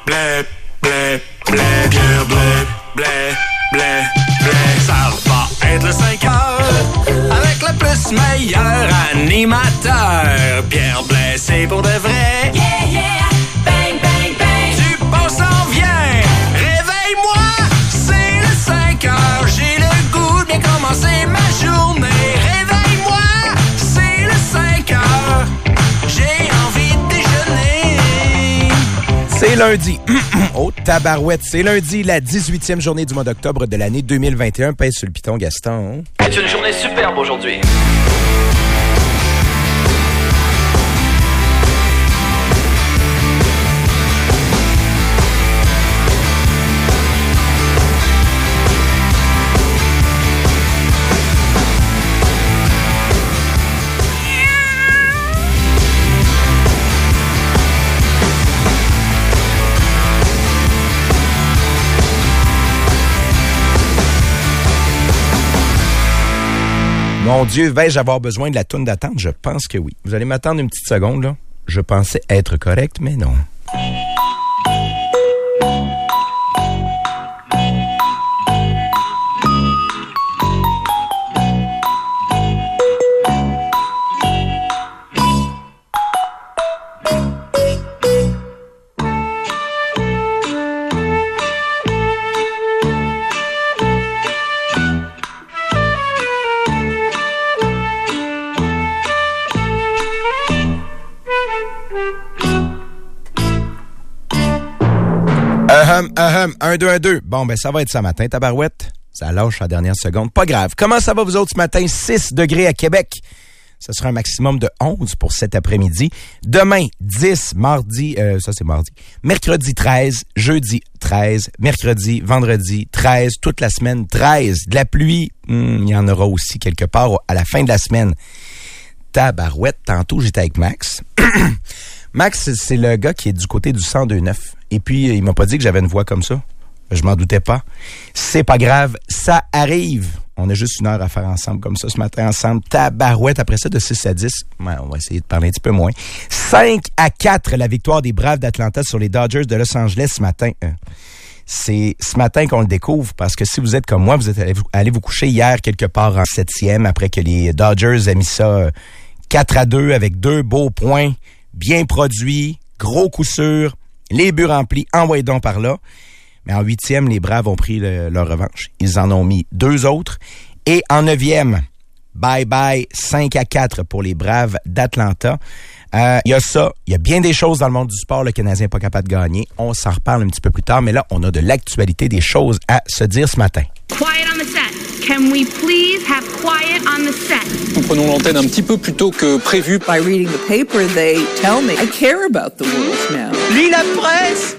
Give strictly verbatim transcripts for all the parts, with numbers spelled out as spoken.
blé, blé, blé, Pierre Blé, blé, blé, blé. Ça va être le cinq heures avec le plus meilleur animateur. Pierre Blé, c'est pour de vrai. Yeah, yeah, bang, bang, bang. Du bon s'en vient. Réveille-moi, c'est le cinq heures. J'ai le goût de bien commencer ma journée. Réveille-moi, c'est le cinq heures. J'ai envie de déjeuner. C'est lundi. Oh, tabarouette. C'est lundi, la dix-huitième journée du mois d'octobre de l'année deux mille vingt et un. Pèse sur le piton, Gaston. C'est une journée superbe aujourd'hui. Mon Dieu, vais-je avoir besoin de la toune d'attente? Je pense que oui. Vous allez m'attendre une petite seconde, là. Je pensais être correct, mais non. Ahem, ahem, un, deux, un, deux. Bon, ben, ça va être ça matin, tabarouette. Ça lâche à la dernière seconde. Pas grave. Comment ça va, vous autres, ce matin? six degrés à Québec. Ce sera un maximum de onze pour cet après-midi. Demain, dix, mardi, euh, ça c'est mardi. Mercredi, treize, jeudi, treize, mercredi, vendredi, treize, toute la semaine, treize. De la pluie, hmm, il y en aura aussi quelque part à la fin de la semaine. Tabarouette, tantôt, j'étais avec Max. Max, c'est le gars qui est du côté du cent deux neuf. Et puis, il m'a pas dit que j'avais une voix comme ça. Je m'en doutais pas. C'est pas grave, ça arrive. On a juste une heure à faire ensemble comme ça ce matin ensemble. Tabarouette, après ça, de six à dix. Ouais, on va essayer de parler un petit peu moins. cinq à quatre, la victoire des Braves d'Atlanta sur les Dodgers de Los Angeles ce matin. C'est ce matin qu'on le découvre, parce que si vous êtes comme moi, vous êtes allé vous, allez vous coucher hier quelque part en septième, après que les Dodgers aient mis ça quatre à deux avec deux beaux points, bien produits, gros coup sûr, les buts remplis, envoyez donc par là. Mais en huitième, les Braves ont pris le, leur revanche. Ils en ont mis deux autres. Et en neuvième, bye-bye, cinq à quatre pour les Braves d'Atlanta. Il euh, y a ça, il y a bien des choses dans le monde du sport, le Canadien n'est pas capable de gagner. On s'en reparle un petit peu plus tard, mais là, on a de l'actualité, des choses à se dire ce matin. Quiet on the set. Can we please have quiet on the set? Nous prenons l'antenne un petit peu plus tôt que prévu. By reading the paper, they tell me I care about the world now. Lis la presse!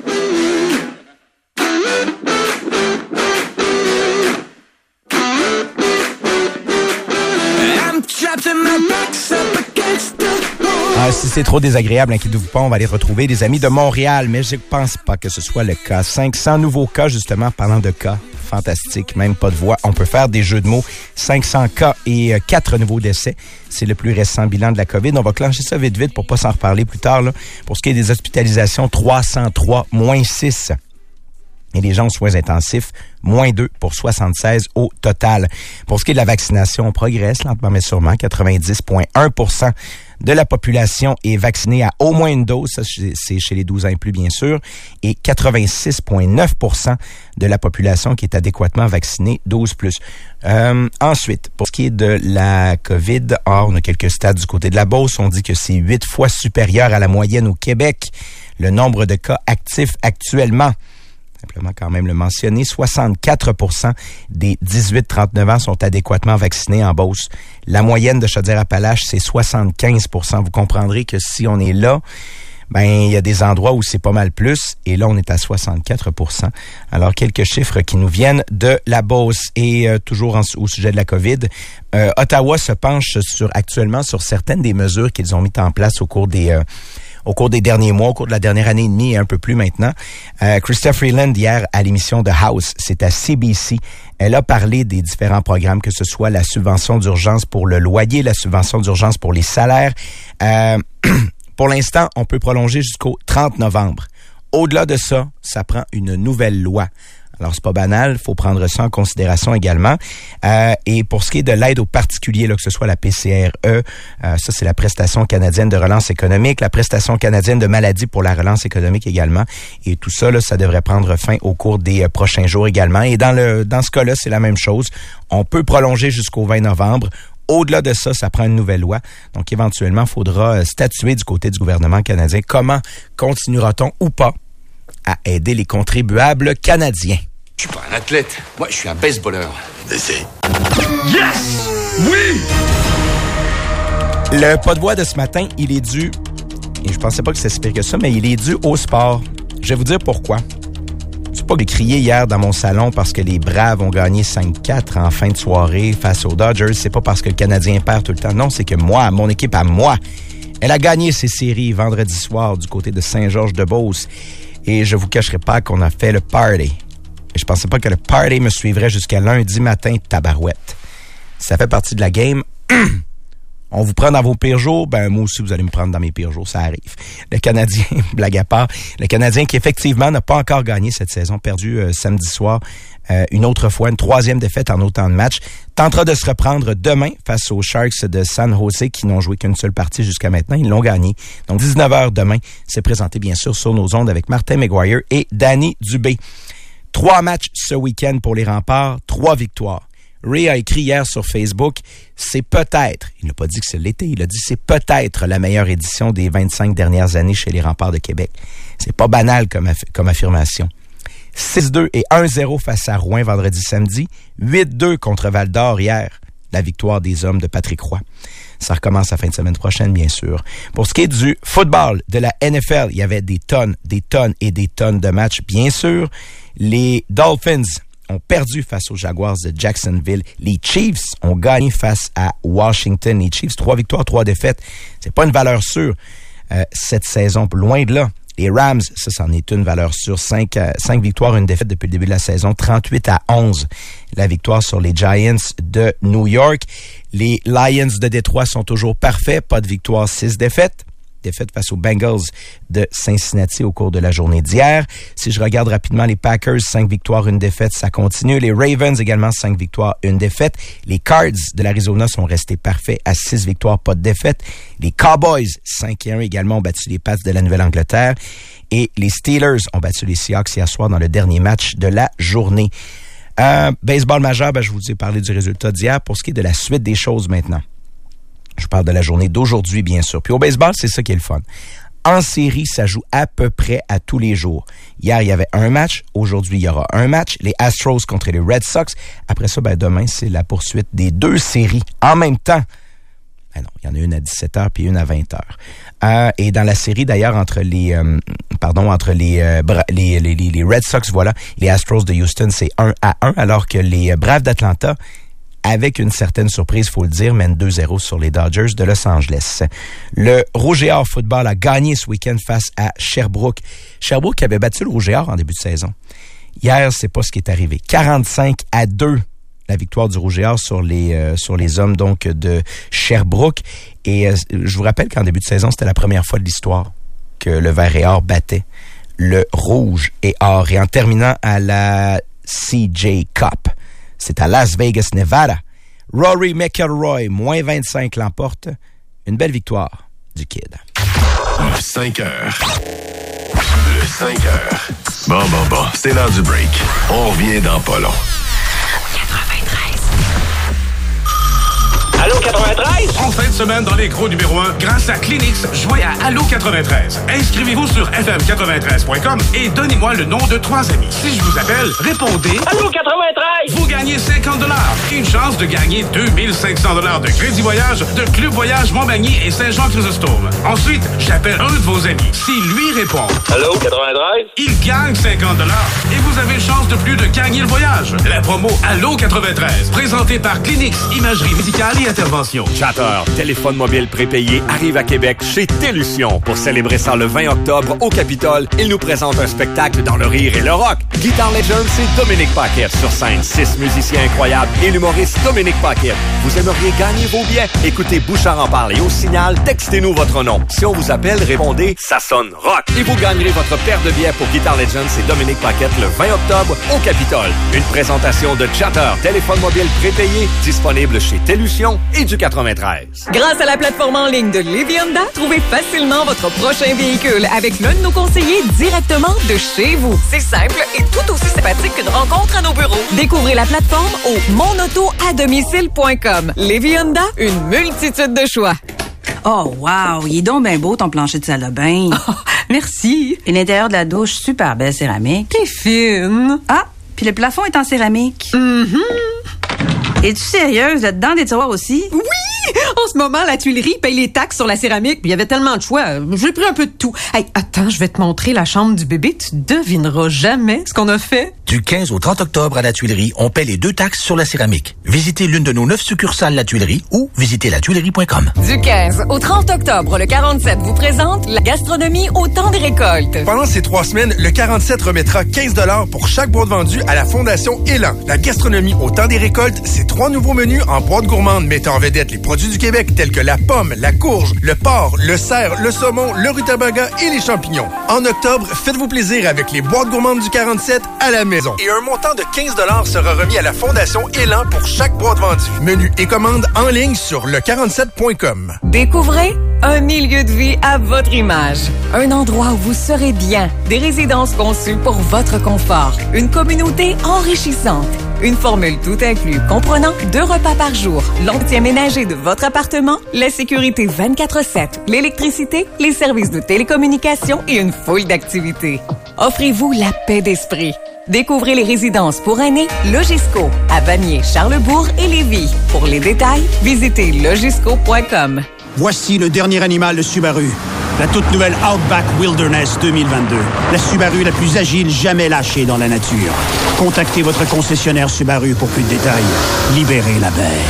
Ah, si c'est trop désagréable, inquiétez-vous pas, on va les retrouver, des amis de Montréal, mais je pense pas que ce soit le cas. cinq cents nouveaux cas, justement, parlant de cas. Fantastique, même pas de voix. On peut faire des jeux de mots. cinq cents cas et quatre nouveaux décès. C'est le plus récent bilan de la COVID. On va clencher ça vite, vite pour pas s'en reparler plus tard, là. Pour ce qui est des hospitalisations, trois cent trois, moins six. Et les gens aux soins intensifs, moins deux pour soixante-seize au total. Pour ce qui est de la vaccination, on progresse lentement mais sûrement. quatre-vingt-dix virgule un pour cent de la population est vaccinée à au moins une dose. Ça, c'est chez les douze ans et plus, bien sûr. Et quatre-vingt-six virgule neuf pour cent de la population qui est adéquatement vaccinée, douze plus. Euh, ensuite, pour ce qui est de la COVID, or, on a quelques stats du côté de la Beauce. On dit que c'est huit fois supérieur à la moyenne au Québec. Le nombre de cas actifs actuellement, simplement quand même le mentionner, soixante-quatre pour cent des dix-huit trente-neuf ans sont adéquatement vaccinés en Beauce. La moyenne de Chaudière-Appalaches, c'est soixante-quinze pour cent. Vous comprendrez que si on est là, ben il y a des endroits où c'est pas mal plus, et là on est à soixante-quatre pour cent. Alors quelques chiffres qui nous viennent de la Beauce. Et euh, toujours en, au sujet de la COVID, euh, Ottawa se penche sur actuellement sur certaines des mesures qu'ils ont mises en place au cours des... Euh, au cours des derniers mois, au cours de la dernière année et demie et un peu plus maintenant. Euh, Chrystia Freeland, hier, à l'émission The House, c'est à C B C, elle a parlé des différents programmes, que ce soit la subvention d'urgence pour le loyer, la subvention d'urgence pour les salaires. Euh, pour l'instant, on peut prolonger jusqu'au trente novembre. Au-delà de ça, ça prend une nouvelle loi. Alors, c'est pas banal, il faut prendre ça en considération également. Euh, et pour ce qui est de l'aide aux particuliers, là, que ce soit la P C R E, euh, ça, c'est la prestation canadienne de relance économique, la prestation canadienne de maladie pour la relance économique également. Et tout ça, là, ça devrait prendre fin au cours des euh, prochains jours également. Et dans le dans ce cas-là, c'est la même chose. On peut prolonger jusqu'au vingt novembre. Au-delà de ça, ça prend une nouvelle loi. Donc, éventuellement, il faudra statuer du côté du gouvernement canadien. Comment continuera-t-on ou pas à aider les contribuables canadiens? Je suis pas un athlète. Moi, je suis un baseballeur. Yes! Oui! Le pas de voix de ce matin, il est dû, et je pensais pas que c'était si pire que ça, mais il est dû au sport. Je vais vous dire pourquoi. C'est pas que j'ai crié hier dans mon salon parce que les Braves ont gagné cinq quatre en fin de soirée face aux Dodgers. C'est pas parce que le Canadien perd tout le temps. Non, c'est que moi, mon équipe à moi, elle a gagné ses séries vendredi soir du côté de Saint-Georges-de-Beauce. Et je vous cacherai pas qu'on a fait le party. Et je pensais pas que le party me suivrait jusqu'à lundi matin, tabarouette. Ça fait partie de la game. On vous prend dans vos pires jours, ben moi aussi vous allez me prendre dans mes pires jours, ça arrive. Le Canadien, blague à part, le Canadien qui effectivement n'a pas encore gagné cette saison, perdu euh, samedi soir, euh, une autre fois, une troisième défaite en autant de matchs, tentera de se reprendre demain face aux Sharks de San Jose qui n'ont joué qu'une seule partie jusqu'à maintenant, ils l'ont gagné. Donc dix-neuf heures demain, c'est présenté bien sûr sur nos ondes avec Martin McGuire et Danny Dubé. Trois matchs ce week-end pour les Remparts, trois victoires. Ray a écrit hier sur Facebook, c'est peut-être, il n'a pas dit que c'est l'été, il a dit c'est peut-être la meilleure édition des vingt-cinq dernières années chez les Remparts de Québec. C'est pas banal comme, aff- comme affirmation. six deux et un zéro face à Rouen vendredi samedi, huit deux contre Val-d'Or hier, la victoire des hommes de Patrick Roy. Ça recommence la fin de semaine prochaine, bien sûr. Pour ce qui est du football, de la N F L, il y avait des tonnes, des tonnes et des tonnes de matchs, bien sûr. Les Dolphins ont perdu face aux Jaguars de Jacksonville. Les Chiefs ont gagné face à Washington. Les Chiefs, trois victoires, trois défaites. C'est pas une valeur sûre euh, cette saison, loin de là. Les Rams, ça, c'en est une valeur sûre. Cinq, euh, cinq victoires, une défaite depuis le début de la saison. trente-huit à onze, la victoire sur les Giants de New York. Les Lions de Détroit sont toujours parfaits. Pas de victoire, six défaites. Défaite face aux Bengals de Cincinnati au cours de la journée d'hier. Si je regarde rapidement les Packers, cinq victoires, une défaite, ça continue. Les Ravens également, cinq victoires, une défaite. Les Cards de l'Arizona sont restés parfaits à six victoires, pas de défaite. Les Cowboys, cinq et un également, ont battu les Pats de la Nouvelle-Angleterre. Et les Steelers ont battu les Seahawks hier soir dans le dernier match de la journée. Euh, baseball majeur, ben, je vous ai parlé du résultat d'hier. Pour ce qui est de la suite des choses maintenant, je parle de la journée d'aujourd'hui, bien sûr. Puis au baseball, c'est ça qui est le fun. En série, ça joue à peu près à tous les jours. Hier, il y avait un match. Aujourd'hui, il y aura un match. Les Astros contre les Red Sox. Après ça, ben, demain, c'est la poursuite des deux séries en même temps. Ben non, il y en a une à dix-sept heures puis une à vingt heures. Euh, et dans la série, d'ailleurs, entre les euh, pardon, entre les, euh, bra- les, les, les, les Red Sox, voilà, les Astros de Houston, c'est un à un, alors que les Braves d'Atlanta, avec une certaine surprise, faut le dire, mène deux zéro sur les Dodgers de Los Angeles. Le Rouge et Or football a gagné ce week-end face à Sherbrooke. Sherbrooke avait battu le Rouge et Or en début de saison. Hier, c'est pas ce qui est arrivé. quarante-cinq à deux, la victoire du Rouge et Or sur les, euh, sur les hommes donc de Sherbrooke. Et euh, je vous rappelle qu'en début de saison, c'était la première fois de l'histoire que le Vert et Or battait le Rouge et Or. Et en terminant à la C J Cup, c'est à Las Vegas, Nevada. Rory McIlroy, moins vingt-cinq, l'emporte. Une belle victoire du Kid. Le cinq heures. Le cinq heures. Bon, bon, bon, c'est l'heure du break. On revient dans pas long. Allô quatre-vingt-treize? En fin de semaine, dans les gros numéro un, grâce à Clinix, jouez à Allô quatre-vingt-treize. Inscrivez-vous sur f m quatre-vingt-treize point com et donnez-moi le nom de trois amis. Si je vous appelle, répondez Allô quatre-vingt-treize? Vous gagnez cinquante dollars. Une chance de gagner deux mille cinq cents dollars de crédit voyage de Club Voyage Montmagny et Saint-Jean-Chrysostome. Ensuite, j'appelle un de vos amis. Si lui répond Allô quatre-vingt-treize? il gagne cinquante dollars et vous avez une chance de plus de gagner le voyage. La promo Allô quatre-vingt-treize, présentée par Clinix, Imagerie médicale et intervention. Chatter, téléphone mobile prépayé, arrive à Québec chez Télution. Pour célébrer ça le vingt octobre au Capitole, il nous présente un spectacle dans le rire et le rock. Guitar Legend, c'est Dominique Paquette sur scène. Six musiciens incroyables et l'humoriste Dominique Paquette. Vous aimeriez gagner vos billets? Écoutez Bouchard en parle et au signal, textez-nous votre nom. Si on vous appelle, répondez « Ça sonne rock » et vous gagnerez votre paire de billets pour Guitar Legend, c'est Dominique Paquette le vingt octobre au Capitole. Une présentation de Chatter, téléphone mobile prépayé, disponible chez Télution et du quatre-vingt-treize. Grâce à la plateforme en ligne de Lévis Honda, trouvez facilement votre prochain véhicule avec l'un de nos conseillers directement de chez vous. C'est simple et tout aussi sympathique qu'une rencontre à nos bureaux. Découvrez la plateforme au mon auto à domicile point com. Lévis Honda, une multitude de choix. Oh, wow! Il est donc bien beau, ton plancher de salle de bain. Oh, merci. Et l'intérieur de la douche, super belle céramique. T'es fine. Ah, puis le plafond est en céramique. Mm-hmm. Es-tu sérieuse? Là-dedans, des tiroirs aussi? Oui! En ce moment, la tuilerie paye les taxes sur la céramique, puis il y avait tellement de choix. J'ai pris un peu de tout. Hey, attends, je vais te montrer la chambre du bébé. Tu devineras jamais ce qu'on a fait. Du quinze au trente octobre à la Tuilerie, on paie les deux taxes sur la céramique. Visitez l'une de nos neuf succursales La Tuilerie ou visitez la tuilerie point com. Du quinze au trente octobre, le quarante-sept vous présente la gastronomie au temps des récoltes. Pendant ces trois semaines, le quarante-sept remettra quinze dollars pour chaque boîte vendue à la Fondation Élan. La gastronomie au temps des récoltes, c'est trois nouveaux menus en boîte gourmande mettant en vedette les produits du Québec tels que la pomme, la courge, le porc, le cerf, le saumon, le rutabaga et les champignons. En octobre, faites-vous plaisir avec les boîtes gourmandes du quarante-sept à la maison. Et un montant de quinze dollars sera remis à la Fondation Élan pour chaque boîte vendue. Menu et commande en ligne sur le quarante-sept point com. Découvrez un milieu de vie à votre image. Un endroit où vous serez bien. Des résidences conçues pour votre confort. Une communauté enrichissante. Une formule tout inclus comprenant deux repas par jour, l'entretien ménager de votre appartement, la sécurité vingt-quatre sept, l'électricité, les services de télécommunication et une foule d'activités. Offrez-vous la paix d'esprit. Découvrez les résidences pour aînés Logisco à Vanier, Charlebourg et Lévis. Pour les détails, visitez logisco point com. Voici le dernier animal de Subaru. La toute nouvelle Outback Wilderness deux mille vingt-deux. La Subaru la plus agile jamais lâchée dans la nature. Contactez votre concessionnaire Subaru pour plus de détails. Libérez la bête.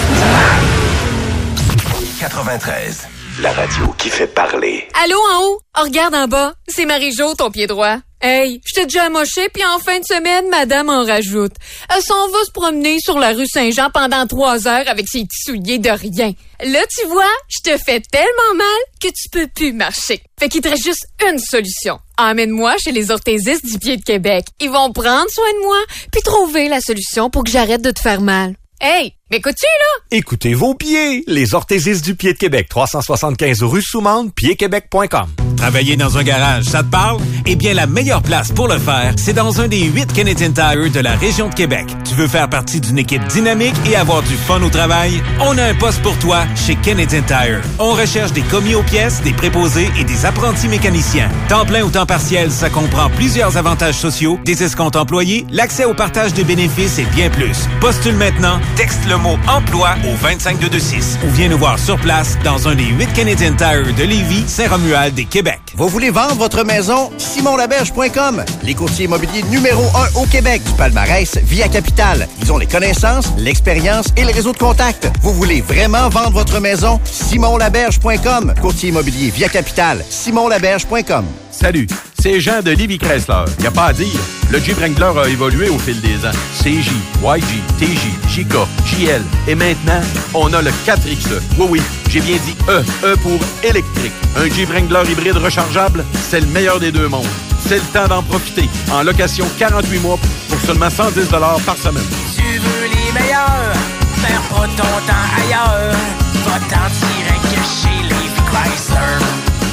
quatre-vingt-treize, la radio qui fait parler. Allô en haut? Oh, regarde en bas. C'est Marie-Jo, ton pied droit. Hey, je t'ai déjà amoché, puis en fin de semaine, madame en rajoute. Elle s'en va se promener sur la rue Saint-Jean pendant trois heures avec ses petits souliers de rien. Là, tu vois, je te fais tellement mal que tu peux plus marcher. Fait qu'il te reste juste une solution. Emmène-moi chez les orthésistes du pied de Québec. Ils vont prendre soin de moi, puis trouver la solution pour que j'arrête de te faire mal. Hey, m'écoutes-tu, là? Écoutez vos pieds! Les orthésistes du pied de Québec, trois cent soixante-quinze rue Soumande, pied québec point com. Travailler dans un garage, ça te parle? Eh bien, la meilleure place pour le faire, c'est dans un des huit Canadian Tire de la région de Québec. Tu veux faire partie d'une équipe dynamique et avoir du fun au travail? On a un poste pour toi chez Canadian Tire. On recherche des commis aux pièces, des préposés et des apprentis mécaniciens. Temps plein ou temps partiel, ça comprend plusieurs avantages sociaux, des escomptes employés, l'accès au partage des bénéfices et bien plus. Postule maintenant, texte le mot « emploi » au vingt-cinq deux deux six ou viens nous voir sur place dans un des huit Canadian Tire de Lévis, Saint-Romuald et Québec. Vous voulez vendre votre maison? simon laberge point com, les courtiers immobiliers numéro un au Québec du palmarès Via Capital. Ils ont les connaissances, l'expérience et le réseau de contacts. Vous voulez vraiment vendre votre maison? simon laberge point com, courtier immobilier Via Capital, simon laberge point com. Salut, c'est Jean de Lévis Chrysler. Y a pas à dire, le Jeep Wrangler a évolué au fil des ans. C J, Y G, T J, J K, J L et maintenant, on a le quatre X E. Oui, oui, j'ai bien dit E, E pour électrique. Un Jeep Wrangler hybride rechargeable, c'est le meilleur des deux mondes. C'est le temps d'en profiter. En location quarante-huit mois pour seulement cent dix dollars par semaine. Tu veux les meilleurs, perds pas ton temps ailleurs. Va-t'en direct chez Lévis Chrysler.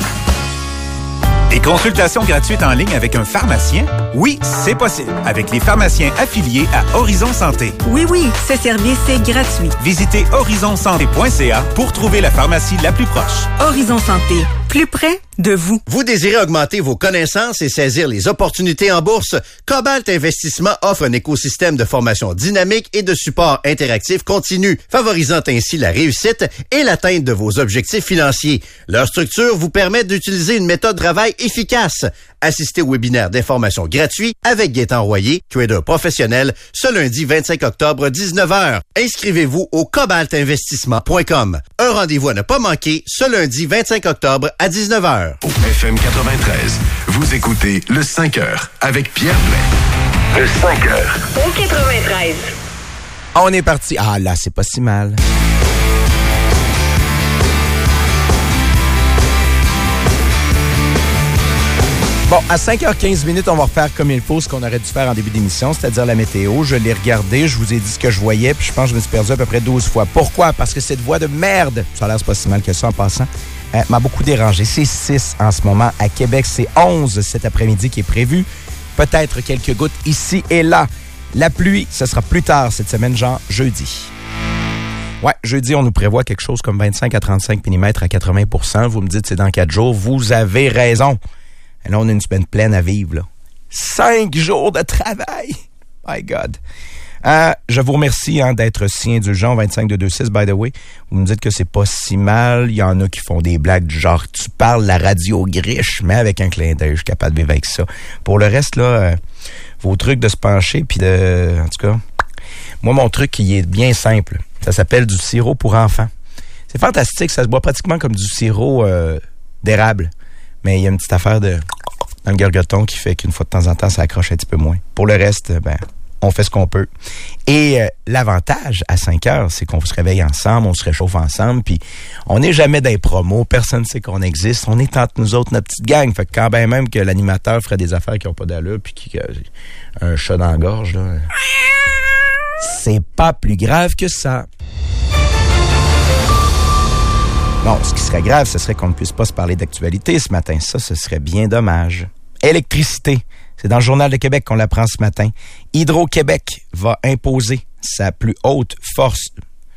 Des consultations gratuites en ligne avec un pharmacien? Oui, c'est possible. Avec les pharmaciens affiliés à Horizon Santé. Oui, oui, ce service est gratuit. Visitez horizon santé point c a pour trouver la pharmacie la plus proche. Horizon Santé. Plus près, de vous. Vous désirez augmenter vos connaissances et saisir les opportunités en bourse? Cobalt Investissement offre un écosystème de formation dynamique et de support interactif continu, favorisant ainsi la réussite et l'atteinte de vos objectifs financiers. Leur structure vous permet d'utiliser une méthode de travail efficace. Assistez au webinaire d'information gratuit avec Gaétan Royer, trader professionnel, ce lundi vingt-cinq octobre, dix-neuf heures. Inscrivez-vous au cobalt investissement point com. Un rendez-vous à ne pas manquer ce lundi vingt-cinq octobre à dix-neuf heures. Au F M quatre-vingt-treize, vous écoutez le cinq heures avec Pierre Blais. Le cinq heures. Au quatre-vingt-treize. On est parti. Ah là, c'est pas si mal. Bon, à cinq heures quinze minutes, on va refaire comme il faut ce qu'on aurait dû faire en début d'émission, c'est-à-dire la météo. Je l'ai regardé, je vous ai dit ce que je voyais, puis je pense que je me suis perdu à peu près douze fois. Pourquoi? Parce que cette voix de merde, ça a l'air pas si mal que ça en passant, euh, m'a beaucoup dérangé. C'est six en ce moment. À Québec, c'est onze cet après-midi qui est prévu. Peut-être quelques gouttes ici et là. La pluie, ce sera plus tard cette semaine, genre jeudi. Ouais, jeudi, on nous prévoit quelque chose comme vingt-cinq à trente-cinq millimètres à quatre-vingts pour cent. Vous me dites c'est dans quatre jours. Vous avez raison. Et là, on a une semaine pleine à vivre, là. Cinq jours de travail! My God! Euh, je vous remercie hein, d'être si indulgent. vingt-cinq de deux six, by the way. Vous me dites que c'est pas si mal. Il y en a qui font des blagues du genre, tu parles la radio griche, mais avec un clin d'œil, je suis capable de vivre avec ça. Pour le reste, là, euh, vos trucs de se pencher, puis de... En tout cas, moi, mon truc, il est bien simple. Ça s'appelle du sirop pour enfants. C'est fantastique. Ça se boit pratiquement comme du sirop euh, d'érable. Mais il y a une petite affaire de dans le gargoton qui fait qu'une fois de temps en temps, ça accroche un petit peu moins. Pour le reste, ben, on fait ce qu'on peut. Et euh, l'avantage à cinq heures, c'est qu'on se réveille ensemble, on se réchauffe ensemble, puis on n'est jamais dans les promos, personne ne sait qu'on existe. On est entre nous autres, notre petite gang. Fait que quand ben même que l'animateur ferait des affaires qui n'ont pas d'allure, puis qui a un chat dans la gorge, là, c'est pas plus grave que ça. Bon, ce qui serait grave, ce serait qu'on ne puisse pas se parler d'actualité ce matin. Ça, ce serait bien dommage. Électricité. C'est dans le Journal de Québec qu'on l'apprend ce matin. Hydro-Québec va imposer sa plus haute force,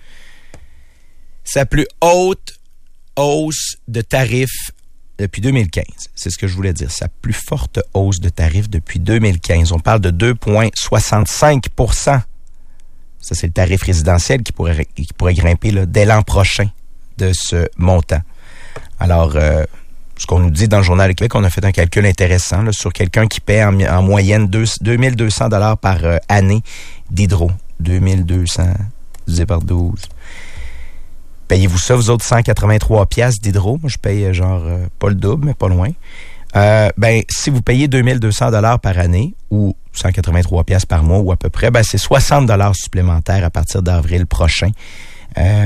sa plus haute hausse de tarifs depuis deux mille quinze. C'est ce que je voulais dire. Sa plus forte hausse de tarifs depuis deux mille quinze. On parle de deux virgule soixante-cinq pour cent. Ça, c'est le tarif résidentiel qui pourrait, qui pourrait grimper là, dès l'an prochain de ce montant. Alors, euh, ce qu'on nous dit dans le Journal de Québec, on a fait un calcul intéressant là, sur quelqu'un qui paie en, en moyenne deux mille deux cents dollars par euh, année d'hydro. deux mille deux cents divisé par douze. Payez-vous ça, vous autres, cent quatre-vingt-trois piastres d'hydro? Moi, je paye genre euh, pas le double, mais pas loin. Euh, ben, si vous payez deux mille deux cents dollars par année ou cent quatre-vingt-trois piastres par mois ou à peu près, ben, c'est soixante dollars supplémentaires à partir d'avril prochain. Euh,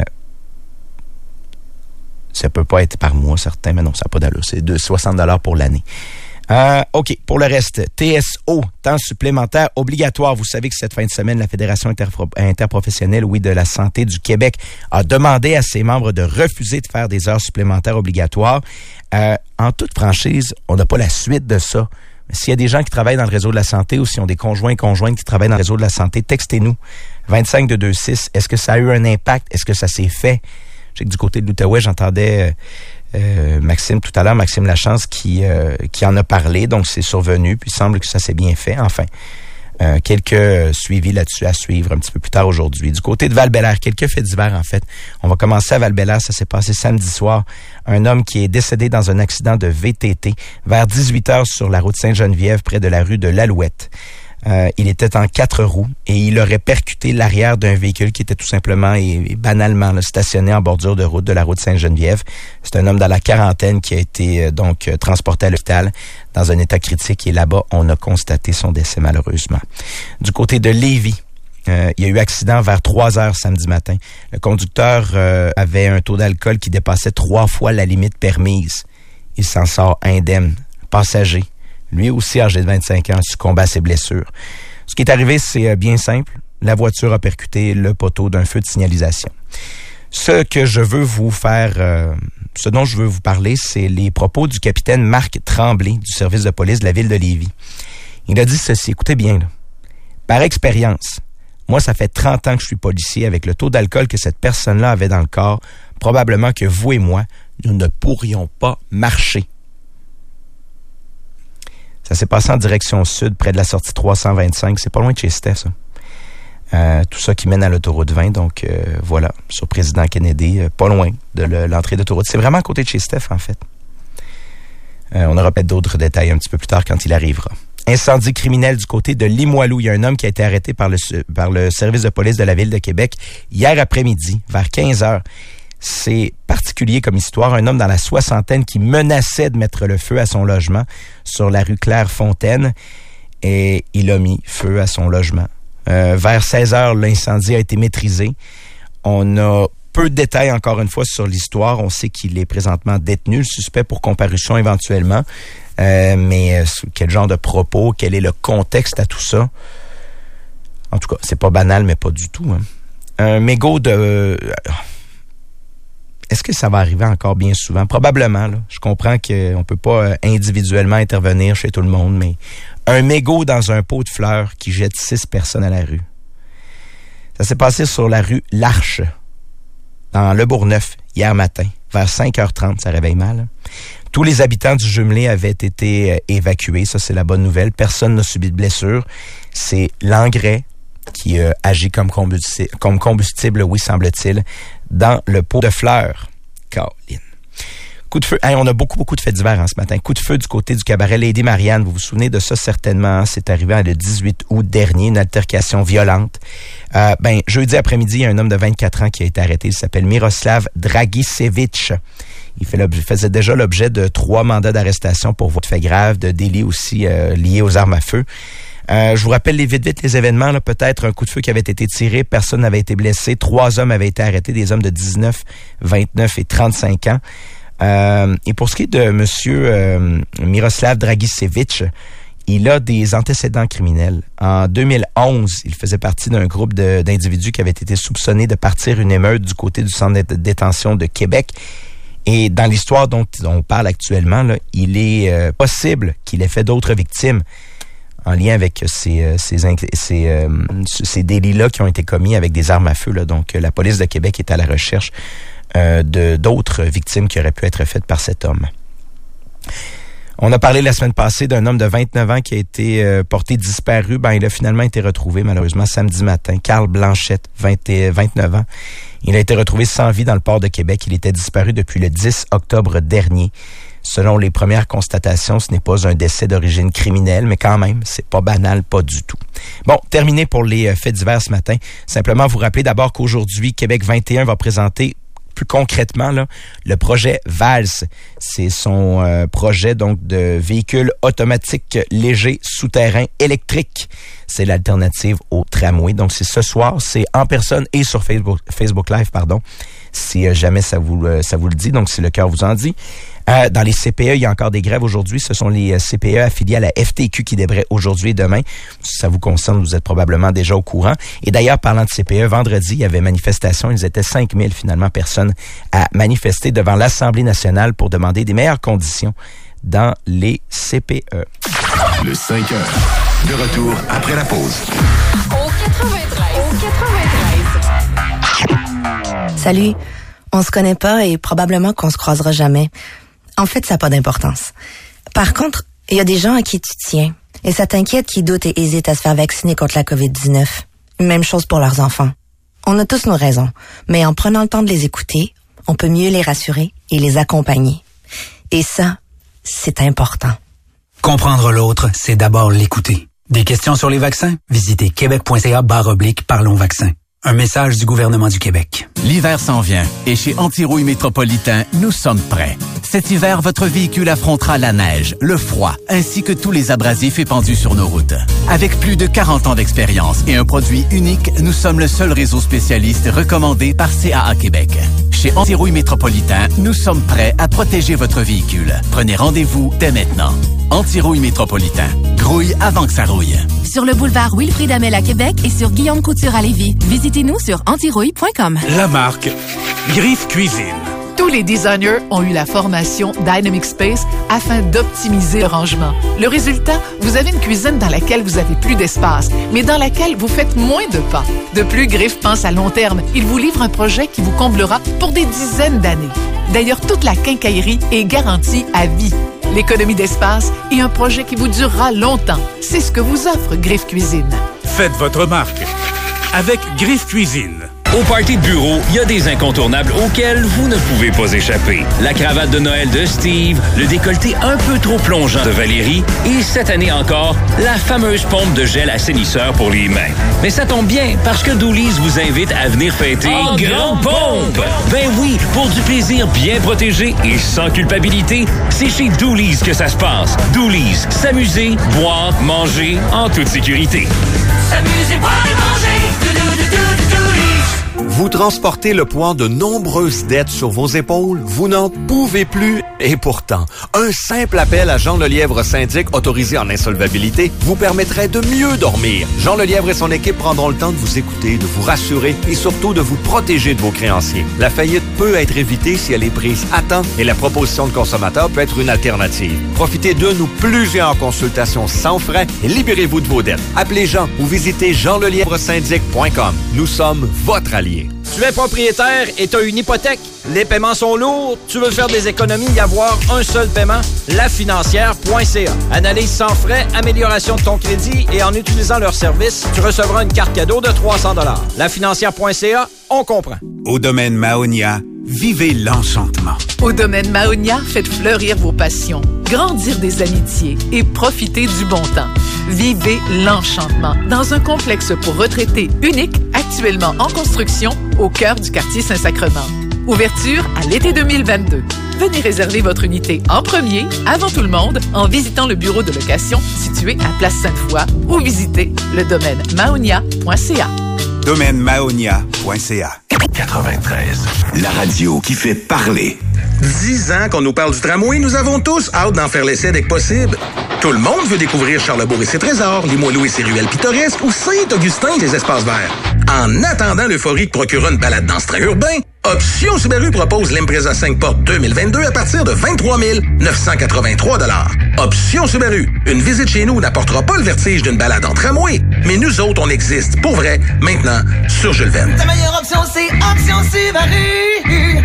Ça peut pas être par mois, certains, mais non, ça n'a pas d'allure. C'est de soixante dollars pour l'année. Euh, OK, pour le reste, T S O, temps supplémentaire obligatoire. Vous savez que cette fin de semaine, la Fédération interpro- interprofessionnelle, oui, de la santé du Québec a demandé à ses membres de refuser de faire des heures supplémentaires obligatoires. Euh, en toute franchise, on n'a pas la suite de ça. S'il y a des gens qui travaillent dans le réseau de la santé ou s'ils ont des conjoints et conjointes qui travaillent dans le réseau de la santé, textez-nous. vingt-cinq de deux six. Est-ce que ça a eu un impact? Est-ce que ça s'est fait? Je sais que du côté de l'Outaouais, j'entendais euh, euh, Maxime tout à l'heure, Maxime Lachance, qui, euh, qui en a parlé. Donc, c'est survenu. Puis, il semble que ça s'est bien fait. Enfin, euh, quelques suivis là-dessus à suivre un petit peu plus tard aujourd'hui. Du côté de Val-Bélair, quelques faits divers, en fait. On va commencer à Val-Bélair. Ça s'est passé samedi soir. Un homme qui est décédé dans un accident de V T T vers dix-huit heures sur la route Sainte-Geneviève, près de la rue de l'Alouette. Euh, il était en quatre roues et il aurait percuté l'arrière d'un véhicule qui était tout simplement et, et banalement là, stationné en bordure de route de la route Sainte-Geneviève. C'est un homme dans la quarantaine qui a été euh, donc euh, transporté à l'hôpital dans un état critique et là-bas, on a constaté son décès malheureusement. Du côté de Lévis, euh, il y a eu accident vers trois heures samedi matin. Le conducteur euh, avait un taux d'alcool qui dépassait trois fois la limite permise. Il s'en sort indemne. Passager. Lui aussi, âgé de vingt-cinq ans, succombe à ses blessures. Ce qui est arrivé, c'est bien simple. La voiture a percuté le poteau d'un feu de signalisation. Ce que je veux vous faire, euh, ce dont je veux vous parler, c'est les propos du capitaine Marc Tremblay du service de police de la ville de Lévis. Il a dit ceci, écoutez bien, là. Par expérience, moi, ça fait trente ans que je suis policier. Avec le taux d'alcool que cette personne-là avait dans le corps, probablement que vous et moi, nous ne pourrions pas marcher. Ça s'est passé en direction sud, près de la sortie trois cent vingt-cinq. C'est pas loin de chez Steph, ça. Euh, tout ça qui mène à l'autoroute vingt. Donc, euh, voilà, sur Président Kennedy, euh, pas loin de le, l'entrée d'autoroute. C'est vraiment à côté de chez Steph, en fait. Euh, on aura peut-être d'autres détails un petit peu plus tard quand il arrivera. Incendie criminel du côté de Limoilou. Il y a un homme qui a été arrêté par le, par le service de police de la Ville de Québec hier après-midi, vers quinze heures. C'est particulier comme histoire. Un homme dans la soixantaine qui menaçait de mettre le feu à son logement sur la rue Clairefontaine et il a mis feu à son logement. Euh, vers seize heures, l'incendie a été maîtrisé. On a peu de détails, encore une fois, sur l'histoire. On sait qu'il est présentement détenu, le suspect, pour comparution éventuellement. Euh, mais euh, quel genre de propos, quel est le contexte à tout ça? En tout cas, c'est pas banal, mais pas du tout. Hein. Un mégot de... Euh, est-ce que ça va arriver encore bien souvent? Probablement. Là. Je comprends qu'on peut pas euh, individuellement intervenir chez tout le monde, mais un mégot dans un pot de fleurs qui jette six personnes à la rue. Ça s'est passé sur la rue L'Arche, dans Le Bourgneuf, hier matin, vers cinq heures trente, ça réveille mal. Hein. Tous les habitants du jumelé avaient été euh, évacués, ça c'est la bonne nouvelle. Personne n'a subi de blessure. C'est l'engrais qui euh, agit comme combustible, comme combustible, oui, semble-t-il, dans le pot de fleurs. Caroline. Coup de feu. Hey, on a beaucoup, beaucoup de faits divers hein, ce matin. Coup de feu du côté du cabaret Lady Marianne. Vous vous souvenez de ça certainement. C'est arrivé le dix-huit août dernier, une altercation violente. Euh, ben, jeudi après-midi, il y a un homme de vingt-quatre ans qui a été arrêté. Il s'appelle Miroslav Dragicevic. Il fait faisait déjà l'objet de trois mandats d'arrestation pour voies de faits graves, de délits aussi euh, liés aux armes à feu. Euh, je vous rappelle les vite vite les événements. Là, peut-être un coup de feu qui avait été tiré, personne n'avait été blessé. Trois hommes avaient été arrêtés, des hommes de dix-neuf, vingt-neuf et trente-cinq ans. Euh, et pour ce qui est de monsieur euh, Miroslav Dragicevic, il a des antécédents criminels. En deux mille onze, il faisait partie d'un groupe de, d'individus qui avaient été soupçonnés de partir une émeute du côté du centre de détention de Québec. Et dans l'histoire dont on parle actuellement, là, il est euh, possible qu'il ait fait d'autres victimes en lien avec ces, ces, ces, euh, ces délits-là qui ont été commis avec des armes à feu. Là. Donc, la police de Québec est à la recherche euh, de d'autres victimes qui auraient pu être faites par cet homme. On a parlé la semaine passée d'un homme de vingt-neuf ans qui a été euh, porté disparu. Ben, il a finalement été retrouvé, malheureusement, samedi matin. Carl Blanchette, vingt, vingt-neuf ans. Il a été retrouvé sans vie dans le port de Québec. Il était disparu depuis le dix octobre dernier. Selon les premières constatations, ce n'est pas un décès d'origine criminelle, mais quand même, c'est pas banal, pas du tout. Bon, terminé pour les euh, faits divers ce matin. Simplement vous rappeler d'abord qu'aujourd'hui, Québec vingt et un va présenter plus concrètement là, le projet VALS. C'est son euh, projet donc de véhicule automatique léger souterrain électrique. C'est l'alternative au tramway. Donc c'est ce soir, c'est en personne et sur Facebook, Facebook Live, pardon. Si euh, jamais ça vous euh, ça vous le dit, donc si le cœur vous en dit. Euh, dans les C P E, il y a encore des grèves aujourd'hui. Ce sont les C P E affiliés à la F T Q qui débraient aujourd'hui et demain. Si ça vous concerne, vous êtes probablement déjà au courant. Et d'ailleurs, parlant de C P E, vendredi, il y avait manifestation. Ils étaient cinq mille finalement personnes à manifester devant l'Assemblée nationale pour demander des meilleures conditions dans les C P E. Le cinq heures. De retour après la pause. Au quatre-vingt-treize. Au quatre-vingt-treize. Salut. On se connaît pas et probablement qu'on se croisera jamais. En fait, ça n'a pas d'importance. Par contre, il y a des gens à qui tu tiens. Et ça t'inquiète qui doutent et hésitent à se faire vacciner contre la covid dix-neuf. Même chose pour leurs enfants. On a tous nos raisons. Mais en prenant le temps de les écouter, on peut mieux les rassurer et les accompagner. Et ça, c'est important. Comprendre l'autre, c'est d'abord l'écouter. Des questions sur les vaccins? Visitez québec.ca barre oblique parlons vaccins. Un message du gouvernement du Québec. L'hiver s'en vient et chez Antirouille Métropolitain, nous sommes prêts. Cet hiver, votre véhicule affrontera la neige, le froid, ainsi que tous les abrasifs épandus sur nos routes. Avec plus de quarante ans d'expérience et un produit unique, nous sommes le seul réseau spécialiste recommandé par C A A Québec. Chez Antirouille Métropolitain, nous sommes prêts à protéger votre véhicule. Prenez rendez-vous dès maintenant. Antirouille Métropolitain. Grouille avant que ça rouille. Sur le boulevard Wilfrid Hamel à Québec et sur Guillaume Couture à Lévis. Visitez-nous sur antirouille point com. La marque Griffe Cuisine. Tous les designers ont eu la formation Dynamic Space afin d'optimiser le rangement. Le résultat, vous avez une cuisine dans laquelle vous avez plus d'espace, mais dans laquelle vous faites moins de pas. De plus, Griff pense à long terme. Il vous livre un projet qui vous comblera pour des dizaines d'années. D'ailleurs, toute la quincaillerie est garantie à vie. L'économie d'espace et un projet qui vous durera longtemps. C'est ce que vous offre Griff Cuisine. Faites votre marque avec Griff Cuisine. Au party de bureau, il y a des incontournables auxquels vous ne pouvez pas échapper. La cravate de Noël de Steve, le décolleté un peu trop plongeant de Valérie et cette année encore, la fameuse pompe de gel assainisseur pour les mains. Mais ça tombe bien parce que Doolies vous invite à venir fêter Oh, Grande Pompe! Ben oui, pour du plaisir bien protégé et sans culpabilité, c'est chez Doolies que ça se passe. Doolies, s'amuser, boire, manger en toute sécurité. S'amuser, boire et manger. Vous transportez le poids de nombreuses dettes sur vos épaules, vous n'en pouvez plus, et pourtant, un simple appel à Jean Lelièvre Syndic, autorisé en insolvabilité, vous permettrait de mieux dormir. Jean Lelièvre et son équipe prendront le temps de vous écouter, de vous rassurer et surtout de vous protéger de vos créanciers. La faillite peut être évitée si elle est prise à temps et la proposition de consommateur peut être une alternative. Profitez de nous plusieurs en consultation sans frais et libérez-vous de vos dettes. Appelez Jean ou visitez jean lelièvre syndic point com. Nous sommes votre allié. Tu es propriétaire et tu as une hypothèque. Les paiements sont lourds. Tu veux faire des économies et avoir un seul paiement? la financière point c a. Analyse sans frais, amélioration de ton crédit et en utilisant leur service, tu recevras une carte cadeau de trois cents dollars. la financière point c a, on comprend. Au domaine Mahonia, vivez l'enchantement. Au domaine Mahonia, faites fleurir vos passions, grandir des amitiés et profiter du bon temps. Vivez l'enchantement dans un complexe pour retraités unique, actuellement en construction au cœur du quartier Saint-Sacrement. Ouverture à l'été deux mille vingt-deux. Venez réserver votre unité en premier, avant tout le monde, en visitant le bureau de location situé à Place Sainte-Foy ou visitez le domaine mahonia point c a. domaine mahonia point c a. quatre-vingt-treize, la radio qui fait parler. Dix ans qu'on nous parle du tramway, nous avons tous hâte d'en faire l'essai dès que possible. Tout le monde veut découvrir Charlebourg et ses trésors, Limoilou et ses ruelles pittoresques ou Saint-Augustin et ses espaces verts. En attendant l'euphorie que procurera une balade dans ce train urbain, Option Subaru propose l'Impreza cinq portes deux mille vingt-deux à partir de vingt-trois mille neuf cent quatre-vingt-trois dollars. Option Subaru, une visite chez nous n'apportera pas le vertige d'une balade en tramway, mais nous autres, on existe pour vrai, maintenant, sur Jules Verne. Ta meilleure option, c'est Option Subaru.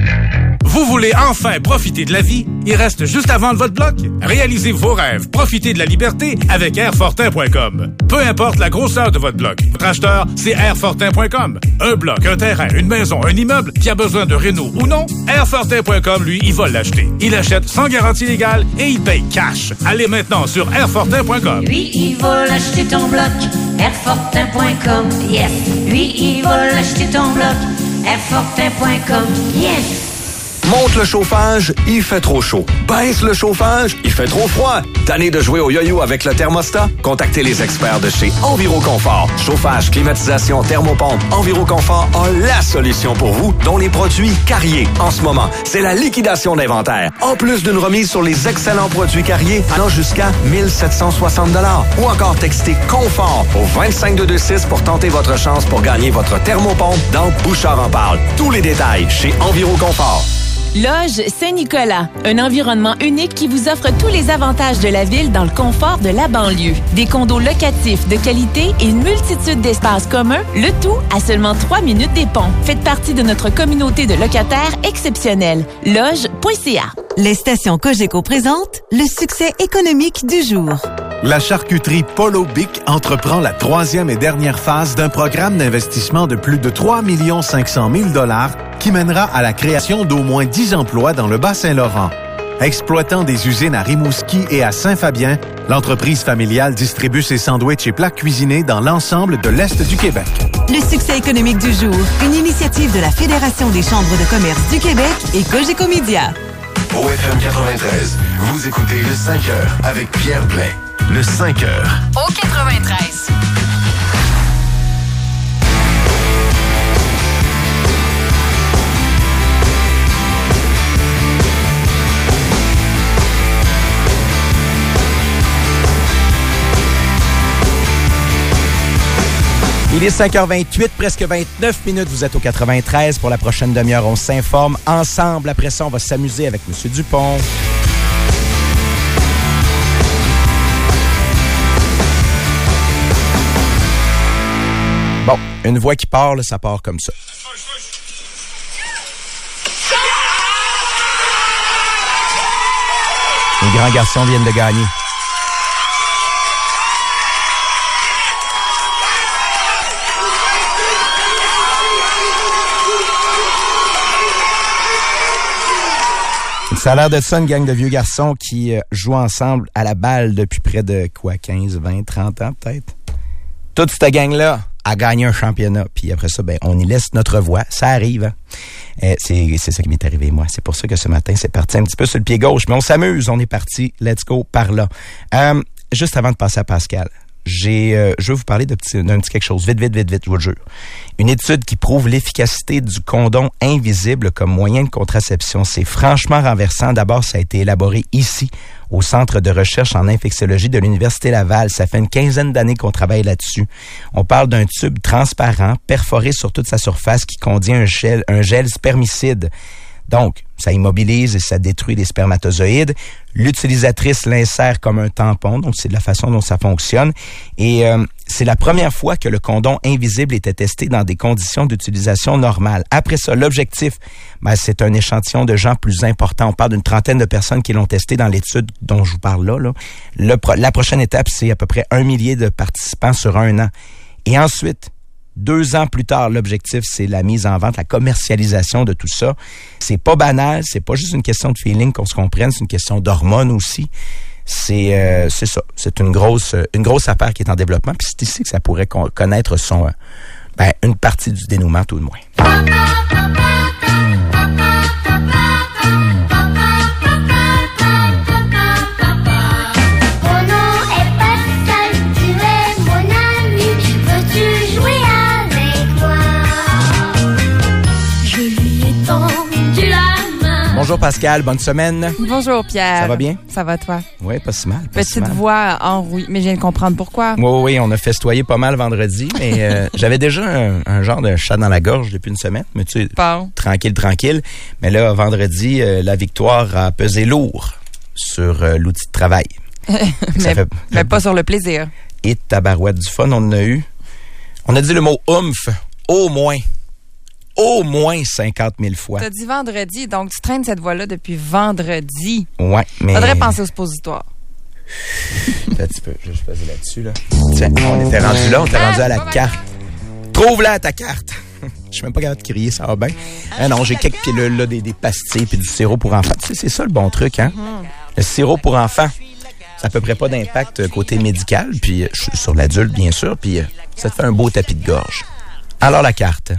Vous voulez enfin profiter de la vie? Il reste juste à vendre votre bloc? Réalisez vos rêves. Profitez de la liberté avec airfortin point com. Peu importe la grosseur de votre bloc. Votre acheteur, c'est airfortin point com. Un bloc, un terrain, une maison, un immeuble qui a besoin de réno ou non, airfortin point com, lui, il va l'acheter. Il achète sans garantie légale et il paye cash. Allez maintenant sur airfortin point com. Lui, il va l'acheter ton bloc. airfortin point com, yes. Lui, il va l'acheter ton bloc. airfortin point com, yes. Monte le chauffage, il fait trop chaud. Baisse le chauffage, il fait trop froid. Tanné de jouer au yo-yo avec le thermostat? Contactez les experts de chez Enviroconfort. Chauffage, climatisation, thermopompe. Enviroconfort a la solution pour vous, dont les produits Carrier. En ce moment, c'est la liquidation d'inventaire. En plus d'une remise sur les excellents produits Carrier, allant jusqu'à mille sept cent soixante dollars. Ou encore textez Confort au vingt-cinq deux deux six pour tenter votre chance pour gagner votre thermopompe dans Bouchard en parle. Tous les détails chez Enviroconfort. Loge Saint-Nicolas, un environnement unique qui vous offre tous les avantages de la ville dans le confort de la banlieue. Des condos locatifs de qualité et une multitude d'espaces communs, le tout à seulement trois minutes des ponts. Faites partie de notre communauté de locataires exceptionnels. loge point c a. Les stations Cogeco présentent le succès économique du jour. La charcuterie Polo Bic entreprend la troisième et dernière phase d'un programme d'investissement de plus de trois millions cinq cent mille dollars qui mènera à la création d'au moins dix emplois dans le Bas-Saint-Laurent. Exploitant des usines à Rimouski et à Saint-Fabien, l'entreprise familiale distribue ses sandwichs et plats cuisinés dans l'ensemble de l'Est du Québec. Le succès économique du jour, une initiative de la Fédération des chambres de commerce du Québec et Cogeco Média. O F M quatre-vingt-treize, vous écoutez le cinq heures avec Pierre Blais. Le cinq heures. Au quatre-vingt-treize. Il Il est cinq heures vingt-huit, presque vingt-neuf minutes. Vous êtes au quatre-vingt-treize. Pour la prochaine demi-heure, on s'informe ensemble. Après ça, on va s'amuser avec M. Dupont. Bon, une voix qui parle, ça part comme ça. Les grands garçons viennent de gagner. Ça a l'air de ça, une gang de vieux garçons qui euh, jouent ensemble à la balle depuis près de, quoi, quinze, vingt, trente ans peut-être. Toute cette gang-là a gagné un championnat. Puis après ça, ben, on y laisse notre voix. Ça arrive, hein? Euh, c'est, c'est ça qui m'est arrivé, moi. C'est pour ça que ce matin, c'est parti un petit peu sur le pied gauche. Mais on s'amuse, on est parti. Let's go par là. Euh, juste avant de passer à Pascal, j'ai, euh, je veux vous parler de petit, d'un petit quelque chose. Vite, vite, vite, vite, je vous le jure. Une étude qui prouve l'efficacité du condom invisible comme moyen de contraception. C'est franchement renversant. D'abord, ça a été élaboré ici, au Centre de recherche en infectiologie de l'Université Laval. Ça fait une quinzaine d'années qu'on travaille là-dessus. On parle d'un tube transparent, perforé sur toute sa surface, qui contient un gel, un gel spermicide. Donc, ça immobilise et ça détruit les spermatozoïdes. L'utilisatrice l'insère comme un tampon, donc c'est de la façon dont ça fonctionne. Et euh, c'est la première fois que le condom invisible était testé dans des conditions d'utilisation normales. Après ça, l'objectif, ben, c'est un échantillon de gens plus important. On parle d'une trentaine de personnes qui l'ont testé dans l'étude dont je vous parle là. là. Le, la prochaine étape, c'est à peu près un millier de participants sur un an. Et ensuite, deux ans plus tard, l'objectif, c'est la mise en vente, la commercialisation de tout ça. C'est pas banal, c'est pas juste une question de feeling qu'on se comprenne, c'est une question d'hormones aussi. C'est euh, c'est ça, c'est une grosse une grosse affaire qui est en développement. Puis c'est ici que ça pourrait con- connaître son euh, ben, une partie du dénouement tout de moins. Bonjour Pascal, bonne semaine. Bonjour Pierre. Ça va bien? Ça va toi? Oui, pas si mal. Pas Petite si mal. voix enrouée, mais je viens de comprendre pourquoi. Oui, oui, on a festoyé pas mal vendredi, mais euh, j'avais déjà un, un genre de chat dans la gorge depuis une semaine, mais tu sais, bon. tranquille, tranquille. Mais là, vendredi, euh, la victoire a pesé lourd sur euh, l'outil de travail. mais fait, mais pas sur le plaisir. Et tabarouette du fun, on en a eu. On a dit le mot « oomph » au moins. Au moins cinquante mille fois. T'as dit vendredi, donc tu traînes cette voix-là depuis vendredi. Ouais, mais... Faudrait penser au suppositoire. Un petit peu, je vais juste passer là-dessus, là. Tiens, on était rendu là, on était rendu à la carte. Trouve-la, ta carte! Je suis même pas capable de crier, ça va bien. Ah non, j'ai quelques pilules, là, des, des pastilles puis du sirop pour enfants. Tu sais, c'est ça le bon truc, hein? Mm-hmm. Le sirop pour enfants, ça a à peu près pas d'impact côté médical, puis sur l'adulte, bien sûr, puis ça te fait un beau tapis de gorge. Alors, la carte...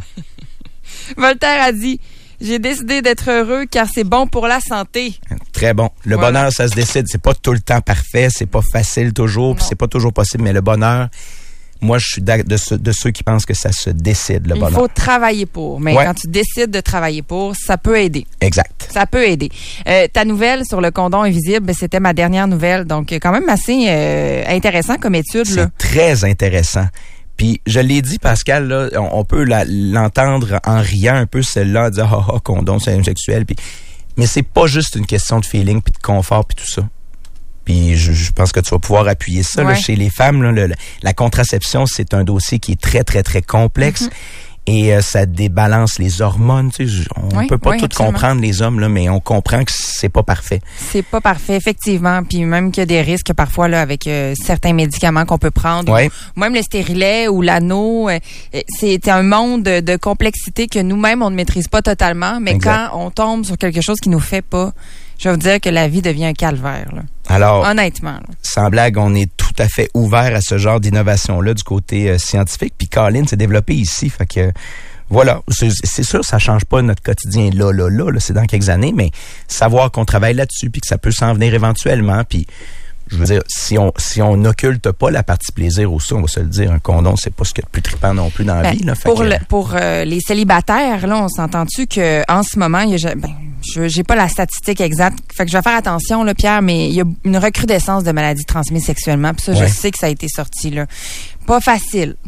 Voltaire a dit « J'ai décidé d'être heureux car c'est bon pour la santé. » Très bon. Le voilà. Bonheur, ça se décide. C'est pas tout le temps parfait, c'est pas facile toujours, puis c'est pas toujours possible, mais le bonheur, moi, je suis de, de, de ceux qui pensent que ça se décide, le Il bonheur. Il faut travailler pour, mais ouais. Quand tu décides de travailler pour, ça peut aider. Exact. Ça peut aider. Euh, ta nouvelle sur le condom invisible, c'était ma dernière nouvelle, donc quand même assez euh, intéressant comme étude. C'est là. Très intéressant. Puis je l'ai dit, Pascal, là, on, on peut la, l'entendre en riant un peu celle-là, dire « Ah, oh, oh, condom, c'est homosexuel. » Puis, mais c'est pas juste une question de feeling, puis de confort, puis tout ça. Puis je, je pense que tu vas pouvoir appuyer ça. Ouais. Là, chez les femmes, là, le, la contraception, c'est un dossier qui est très, très, très complexe. Mm-hmm. Et euh, ça débalance les hormones. Tu sais, on oui, peut pas oui, tout absolument. comprendre, les hommes, là, mais on comprend que c'est pas parfait. C'est pas parfait, effectivement. Puis même qu'il y a des risques parfois là avec euh, certains médicaments qu'on peut prendre. Oui. Ou même le stérilet ou l'anneau. Euh, c'est un monde de, de complexité que nous-mêmes, on ne maîtrise pas totalement. Mais exact. Quand on tombe sur quelque chose qui nous fait pas, je vais vous dire que la vie devient un calvaire. Là. Alors, honnêtement. Là. Sans blague, on est tout à fait ouvert à ce genre d'innovation-là du côté euh, scientifique. Puis Colin s'est développé ici. Fait que, voilà. C'est, c'est sûr, ça change pas notre quotidien là, là, là. là c'est dans quelques années, mais savoir qu'on travaille là-dessus puis que ça peut s'en venir éventuellement. Puis, je veux dire, si on si on n'occulte pas la partie plaisir aussi, on va se le dire, un condom, c'est pas ce qu'il y a de plus trippant non plus dans la ben, vie. Là, pour que, le, pour euh, les célibataires, là, on s'entend-tu que en ce moment, il y a... Ben, je j'ai pas la statistique exacte, fait que je vais faire attention là, Pierre, mais il y a une recrudescence de maladies transmises sexuellement, puis ça, ouais. Je sais que ça a été sorti là. Pas facile.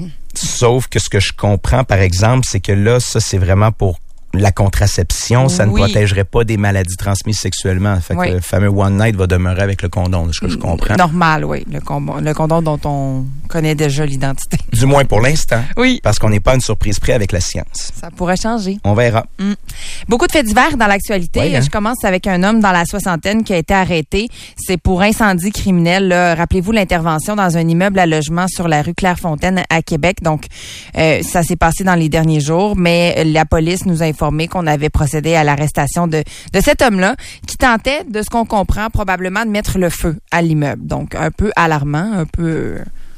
Sauf que ce que je comprends, par exemple, c'est que là, ça, c'est vraiment pour la contraception, ça oui. ne protégerait pas des maladies transmises sexuellement. Fait oui. que le fameux One Night va demeurer avec le condom, ce que je comprends. Normal, oui. Le, con- le condom dont on connaît déjà l'identité. Du moins pour l'instant. Oui. Parce qu'on n'est pas à une surprise près avec la science. Ça pourrait changer. On verra. Mm. Beaucoup de faits divers dans l'actualité. Oui, hein? Je commence avec un homme dans la soixantaine qui a été arrêté. C'est pour incendie criminel. Là. Rappelez-vous l'intervention dans un immeuble à logement sur la rue Clairefontaine à Québec. Donc, euh, ça s'est passé dans les derniers jours, mais la police nous a informé qu'on avait procédé à l'arrestation de, de cet homme-là qui tentait, de ce qu'on comprend, probablement de mettre le feu à l'immeuble. Donc, un peu alarmant, un peu...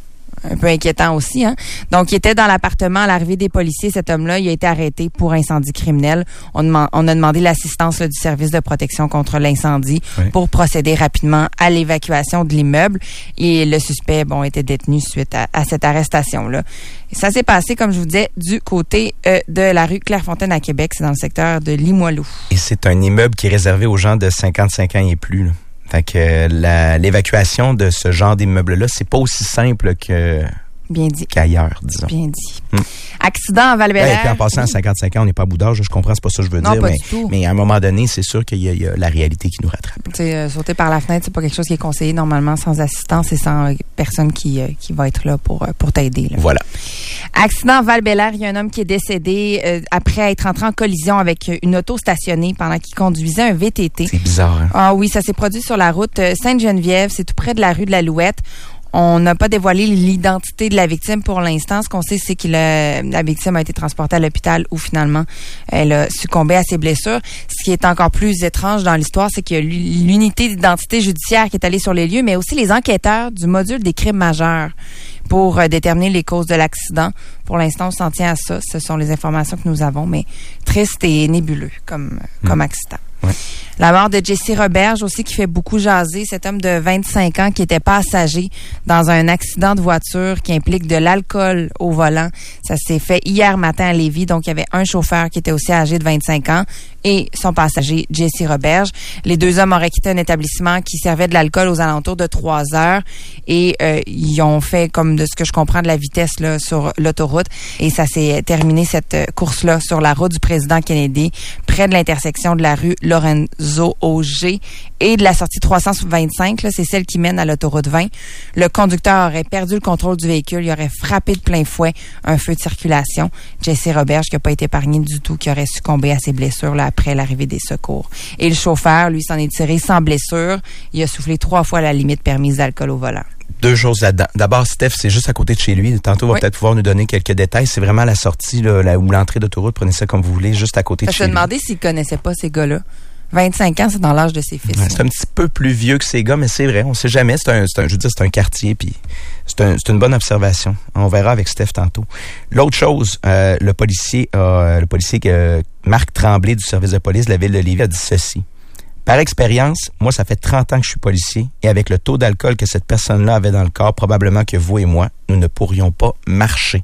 un peu inquiétant aussi, hein. Donc, il était dans l'appartement à l'arrivée des policiers. Cet homme-là, il a été arrêté pour incendie criminel. On, dem- on a demandé l'assistance là, du service de protection contre l'incendie oui. pour procéder rapidement à l'évacuation de l'immeuble. Et le suspect, bon, était détenu suite à, à cette arrestation-là. Et ça s'est passé, comme je vous disais, du côté euh, de la rue Clairefontaine à Québec. C'est dans le secteur de Limoilou. Et c'est un immeuble qui est réservé aux gens de cinquante-cinq ans et plus, là. Fait que la, l'évacuation de ce genre d'immeuble-là, c'est pas aussi simple que bien dit. qu'ailleurs, disons. Bien dit. Hum. Accident à Val-Bélair. Ouais, et puis en passant à cinquante-cinq ans, on n'est pas à bout d'âge, je comprends, c'est pas ça que je veux non, dire, pas mais, du tout. mais à un moment donné, c'est sûr qu'il y a, il y a la réalité qui nous rattrape. Tu sais, euh, sauter par la fenêtre, c'est pas quelque chose qui est conseillé normalement sans assistance et sans euh, personne qui, euh, qui va être là pour, euh, pour t'aider. Là. Voilà. Accident à Val-Bélair, il y a un homme qui est décédé euh, après être entré en collision avec une auto stationnée pendant qu'il conduisait un V T T. C'est bizarre, hein? Ah oui, ça s'est produit sur la route Sainte-Geneviève, c'est tout près de la rue de la Louette. On n'a pas dévoilé l'identité de la victime pour l'instant. Ce qu'on sait, c'est que le, la victime a été transportée à l'hôpital où finalement elle a succombé à ses blessures. Ce qui est encore plus étrange dans l'histoire, c'est qu'il y a l'unité d'identité judiciaire qui est allée sur les lieux, mais aussi les enquêteurs du module des crimes majeurs pour euh, déterminer les causes de l'accident. Pour l'instant, on s'en tient à ça. Ce sont les informations que nous avons, mais triste et nébuleux comme, mmh. comme accident. Ouais. La mort de Jesse Roberge aussi qui fait beaucoup jaser. Cet homme de vingt-cinq ans qui était passager dans un accident de voiture qui implique de l'alcool au volant. Ça s'est fait hier matin à Lévis. Donc, il y avait un chauffeur qui était aussi âgé de vingt-cinq ans et son passager, Jesse Roberge. Les deux hommes auraient quitté un établissement qui servait de l'alcool aux alentours de trois heures et euh, ils ont fait, comme de ce que je comprends, de la vitesse là sur l'autoroute. Et ça s'est terminé, cette course-là, sur la route du président Kennedy, près de l'intersection de la rue Lorenzo Auger et de la sortie trois cent vingt-cinq, là, c'est celle qui mène à l'autoroute vingt. Le conducteur aurait perdu le contrôle du véhicule, il aurait frappé de plein fouet un feu de circulation. Jesse Roberge, qui n'a pas été épargné du tout, qui aurait succombé à ses blessures là, après l'arrivée des secours. Et le chauffeur, lui, s'en est tiré sans blessure. Il a soufflé trois fois la limite permise d'alcool au volant. Deux choses là-dedans. D'abord, Steph, c'est juste à côté de chez lui. Tantôt, on va oui. peut-être pouvoir nous donner quelques détails. C'est vraiment la sortie là, la, ou l'entrée d'autoroute. Prenez ça comme vous voulez, juste à côté de chez lui. Je me demandais s'il connaissait pas ces gars-là. vingt-cinq ans, c'est dans l'âge de ses fils. Ouais, c'est un petit peu plus vieux que ces gars, mais c'est vrai, on sait jamais. C'est un, c'est un je veux dire, c'est un quartier, puis c'est, un, c'est une bonne observation. On verra avec Steph tantôt. L'autre chose, euh, le policier, euh, le policier euh, Marc Tremblay du service de police de la ville de Lévis a dit ceci. Par expérience, moi, ça fait trente ans que je suis policier et avec le taux d'alcool que cette personne-là avait dans le corps, probablement que vous et moi, nous ne pourrions pas marcher.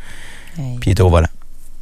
Hey. Puis il était au volant.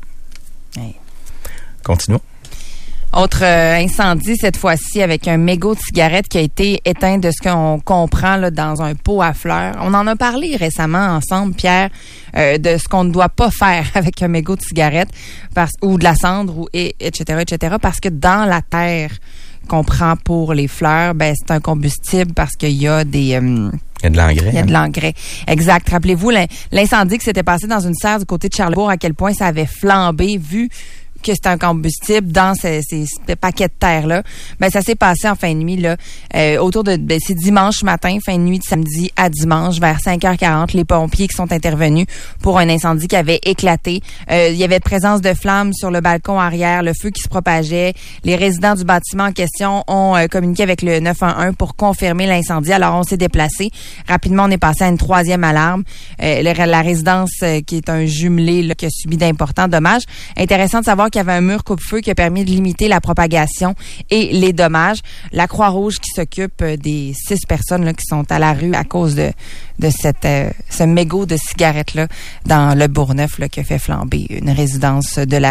Hey. Continuons. Autre euh, incendie, cette fois-ci, avec un mégot de cigarette qui a été éteint de ce qu'on comprend là, dans un pot à fleurs. On en a parlé récemment ensemble, Pierre, euh, de ce qu'on ne doit pas faire avec un mégot de cigarette parce, ou de la cendre, ou, et, etc., et cetera, parce que dans la terre qu'on prend pour les fleurs, ben c'est un combustible parce qu'il y a des... Euh, il y a de l'engrais. Il y a de l'engrais. Exact. Rappelez-vous l'incendie qui s'était passé dans une serre du côté de Charlesbourg, à quel point ça avait flambé, vu que c'est un combustible dans ces, ces, ces paquets de terre-là. Ben, ça s'est passé en fin de nuit, là, euh, autour de, ben, c'est dimanche matin, fin de nuit de samedi à dimanche, vers cinq heures quarante, les pompiers qui sont intervenus pour un incendie qui avait éclaté. Euh, il y avait présence de flammes sur le balcon arrière, le feu qui se propageait. Les résidents du bâtiment en question ont euh, communiqué avec le neuf un un pour confirmer l'incendie. Alors, on s'est déplacé. Rapidement, on est passé à une troisième alarme. Euh, la, la résidence, euh, qui est un jumelé, là, qui a subi d'importants dommages. Intéressant de savoir qu'il y avait un mur coupe-feu qui a permis de limiter la propagation et les dommages. La Croix-Rouge qui s'occupe des six personnes là, qui sont à la rue à cause de, de cette, euh, ce mégot de cigarette-là dans le Bourgneuf là, qui a fait flamber une résidence de la rue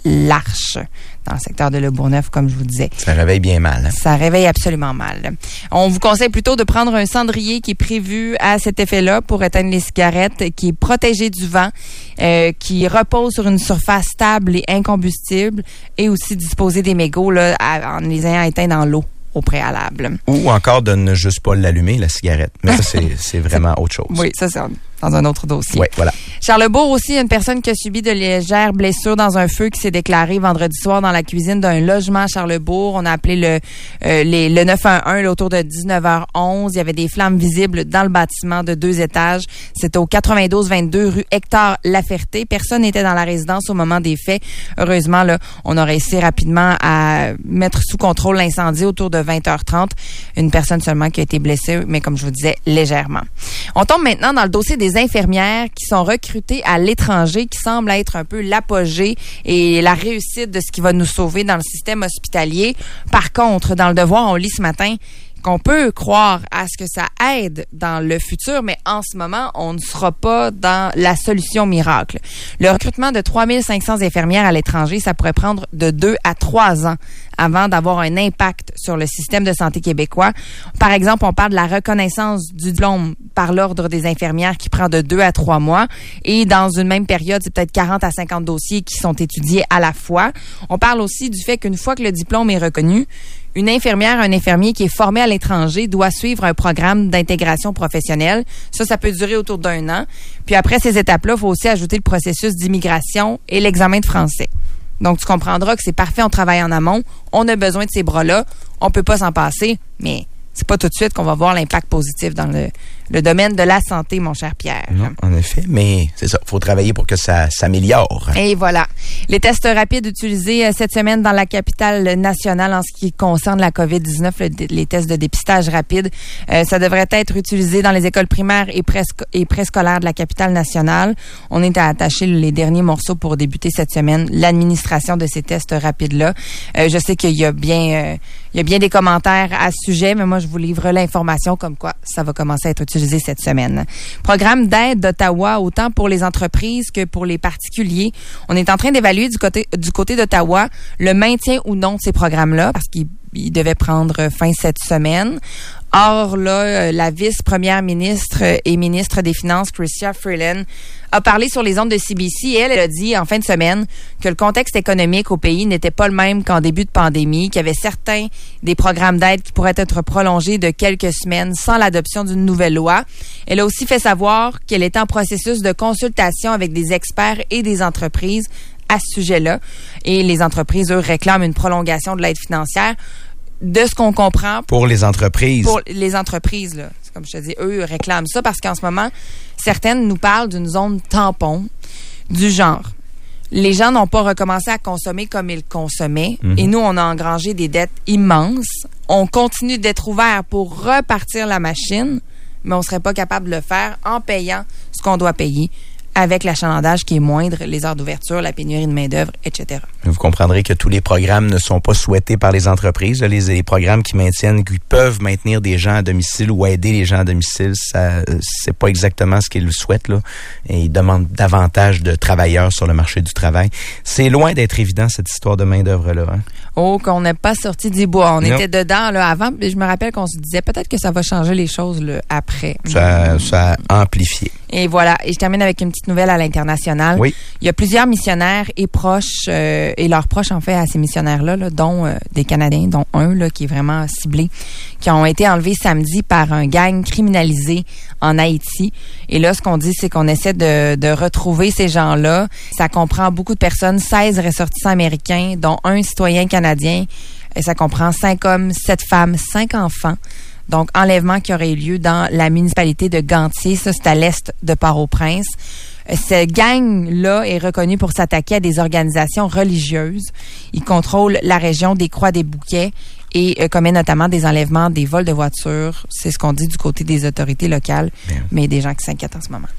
l'Arche, dans le secteur de Le Bourgneuf, comme je vous disais. Ça réveille bien mal. Hein? Ça réveille absolument mal. On vous conseille plutôt de prendre un cendrier qui est prévu à cet effet-là pour éteindre les cigarettes, qui est protégé du vent, euh, qui repose sur une surface stable et incombustible, et aussi disposer des mégots là, à, en les ayant éteints dans l'eau au préalable. Ou encore de ne juste pas l'allumer, la cigarette. Mais ça, c'est, c'est vraiment autre chose. Oui, ça, c'est dans un autre dossier. Oui, voilà. Charlesbourg aussi, une personne qui a subi de légères blessures dans un feu qui s'est déclaré vendredi soir dans la cuisine d'un logement à Charlesbourg. On a appelé le euh, les, le neuf un un là, autour de dix-neuf heures onze. Il y avait des flammes visibles dans le bâtiment de deux étages. C'était au quatre-vingt-douze vingt-deux rue Hector Laferté. Personne n'était dans la résidence au moment des faits. Heureusement, là, on a réussi rapidement à mettre sous contrôle l'incendie autour de vingt heures trente. Une personne seulement qui a été blessée, mais comme je vous disais, légèrement. On tombe maintenant dans le dossier des infirmières qui sont recrutées à l'étranger, qui semble être un peu l'apogée et la réussite de ce qui va nous sauver dans le système hospitalier. Par contre, dans Le Devoir, on lit ce matin qu'on peut croire à ce que ça aide dans le futur, mais en ce moment, on ne sera pas dans la solution miracle. Le recrutement de trois mille cinq cents infirmières à l'étranger, ça pourrait prendre de deux à trois ans avant d'avoir un impact sur le système de santé québécois. Par exemple, on parle de la reconnaissance du diplôme par l'Ordre des infirmières qui prend de deux à trois mois. Et dans une même période, c'est peut-être quarante à cinquante dossiers qui sont étudiés à la fois. On parle aussi du fait qu'une fois que le diplôme est reconnu, une infirmière, un infirmier qui est formé à l'étranger doit suivre un programme d'intégration professionnelle. Ça, ça peut durer autour d'un an. Puis après ces étapes-là, il faut aussi ajouter le processus d'immigration et l'examen de français. Donc, tu comprendras que c'est parfait, on travaille en amont, on a besoin de ces bras-là, on peut pas s'en passer, mais c'est pas tout de suite qu'on va voir l'impact positif dans le, le domaine de la santé, mon cher Pierre. Non, en effet, mais c'est ça, il faut travailler pour que ça s'améliore. Et voilà. Les tests rapides utilisés euh, cette semaine dans la capitale nationale en ce qui concerne la covid dix-neuf, le, les tests de dépistage rapide, euh, ça devrait être utilisé dans les écoles primaires et, presque, et préscolaires de la capitale nationale. On est à attacher les derniers morceaux pour débuter cette semaine l'administration de ces tests rapides-là. Euh, je sais qu'il y a bien... Euh, Il y a bien des commentaires à ce sujet, mais moi, je vous livre l'information comme quoi ça va commencer à être utilisé cette semaine. Programme d'aide d'Ottawa, autant pour les entreprises que pour les particuliers. On est en train d'évaluer du côté, du côté d'Ottawa le maintien ou non de ces programmes-là, parce qu'ils ils devaient prendre fin cette semaine. Or, là, la vice-première ministre et ministre des Finances, Chrystia Freeland, a parlé sur les ondes de C B C. Elle, elle a dit en fin de semaine que le contexte économique au pays n'était pas le même qu'en début de pandémie, qu'il y avait certains des programmes d'aide qui pourraient être prolongés de quelques semaines sans l'adoption d'une nouvelle loi. Elle a aussi fait savoir qu'elle était en processus de consultation avec des experts et des entreprises à ce sujet-là. Et les entreprises, eux, réclament une prolongation de l'aide financière. De ce qu'on comprend... Pour les entreprises. Pour les entreprises, là. C'est comme je te dis, eux réclament ça parce qu'en ce moment, certaines nous parlent d'une zone tampon du genre. Les gens n'ont pas recommencé à consommer comme ils consommaient. Mm-hmm. Et nous, on a engrangé des dettes immenses. On continue d'être ouvert pour repartir la machine, mais on ne serait pas capable de le faire en payant ce qu'on doit payer, avec l'achalandage qui est moindre, les heures d'ouverture, la pénurie de main-d'œuvre, et cetera. Vous comprendrez que tous les programmes ne sont pas souhaités par les entreprises. Les, les programmes qui maintiennent, qui peuvent maintenir des gens à domicile ou aider les gens à domicile, ça, c'est pas exactement ce qu'ils souhaitent, là. Et ils demandent davantage de travailleurs sur le marché du travail. C'est loin d'être évident, cette histoire de main-d'œuvre-là, hein? Oh, qu'on n'est pas sorti du bois. On non. était dedans, là, avant. Je me rappelle qu'on se disait peut-être que ça va changer les choses, là, après. Ça, ça a amplifié. Et voilà. Et je termine avec une petite nouvelle à l'international. Oui. Il y a plusieurs missionnaires et proches, euh, et leurs proches, en fait, à ces missionnaires-là, là, dont euh, des Canadiens, dont un, là, qui est vraiment ciblé, qui ont été enlevés samedi par un gang criminalisé en Haïti. Et là, ce qu'on dit, c'est qu'on essaie de, de retrouver ces gens-là. Ça comprend beaucoup de personnes, seize ressortissants américains, dont un citoyen canadien. Et ça comprend cinq hommes, sept femmes, cinq enfants. Donc, enlèvement qui aurait eu lieu dans la municipalité de Gantier. Ça, c'est à l'est de Port-au-Prince. Cette gang-là est reconnue pour s'attaquer à des organisations religieuses. Ils contrôlent la région des Croix-des-Bouquets et euh, commet notamment des enlèvements, des vols de voitures. C'est ce qu'on dit du côté des autorités locales, bien. Mais des gens qui s'inquiètent en ce moment.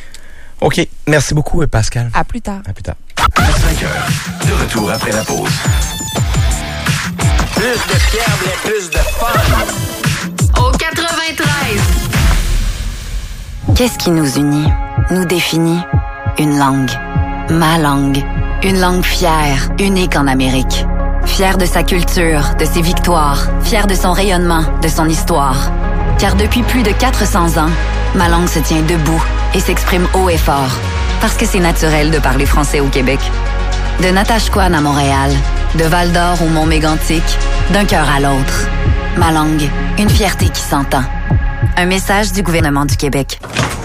OK. Merci beaucoup, Pascal. À plus tard. À plus tard. À cinq heures, de retour après la pause. Plus de Pierre Blais, plus de fun. Au quatre-vingt-treize. Qu'est-ce qui nous unit, nous définit? Une langue. Ma langue. Une langue fière, unique en Amérique. Fière de sa culture, de ses victoires, fière de son rayonnement, de son histoire. Car depuis plus de quatre cents ans, ma langue se tient debout et s'exprime haut et fort. Parce que c'est naturel de parler français au Québec. De Natashquan à Montréal, de Val-d'Or au Mont-Mégantic, d'un cœur à l'autre. Ma langue, une fierté qui s'entend. Un message du gouvernement du Québec.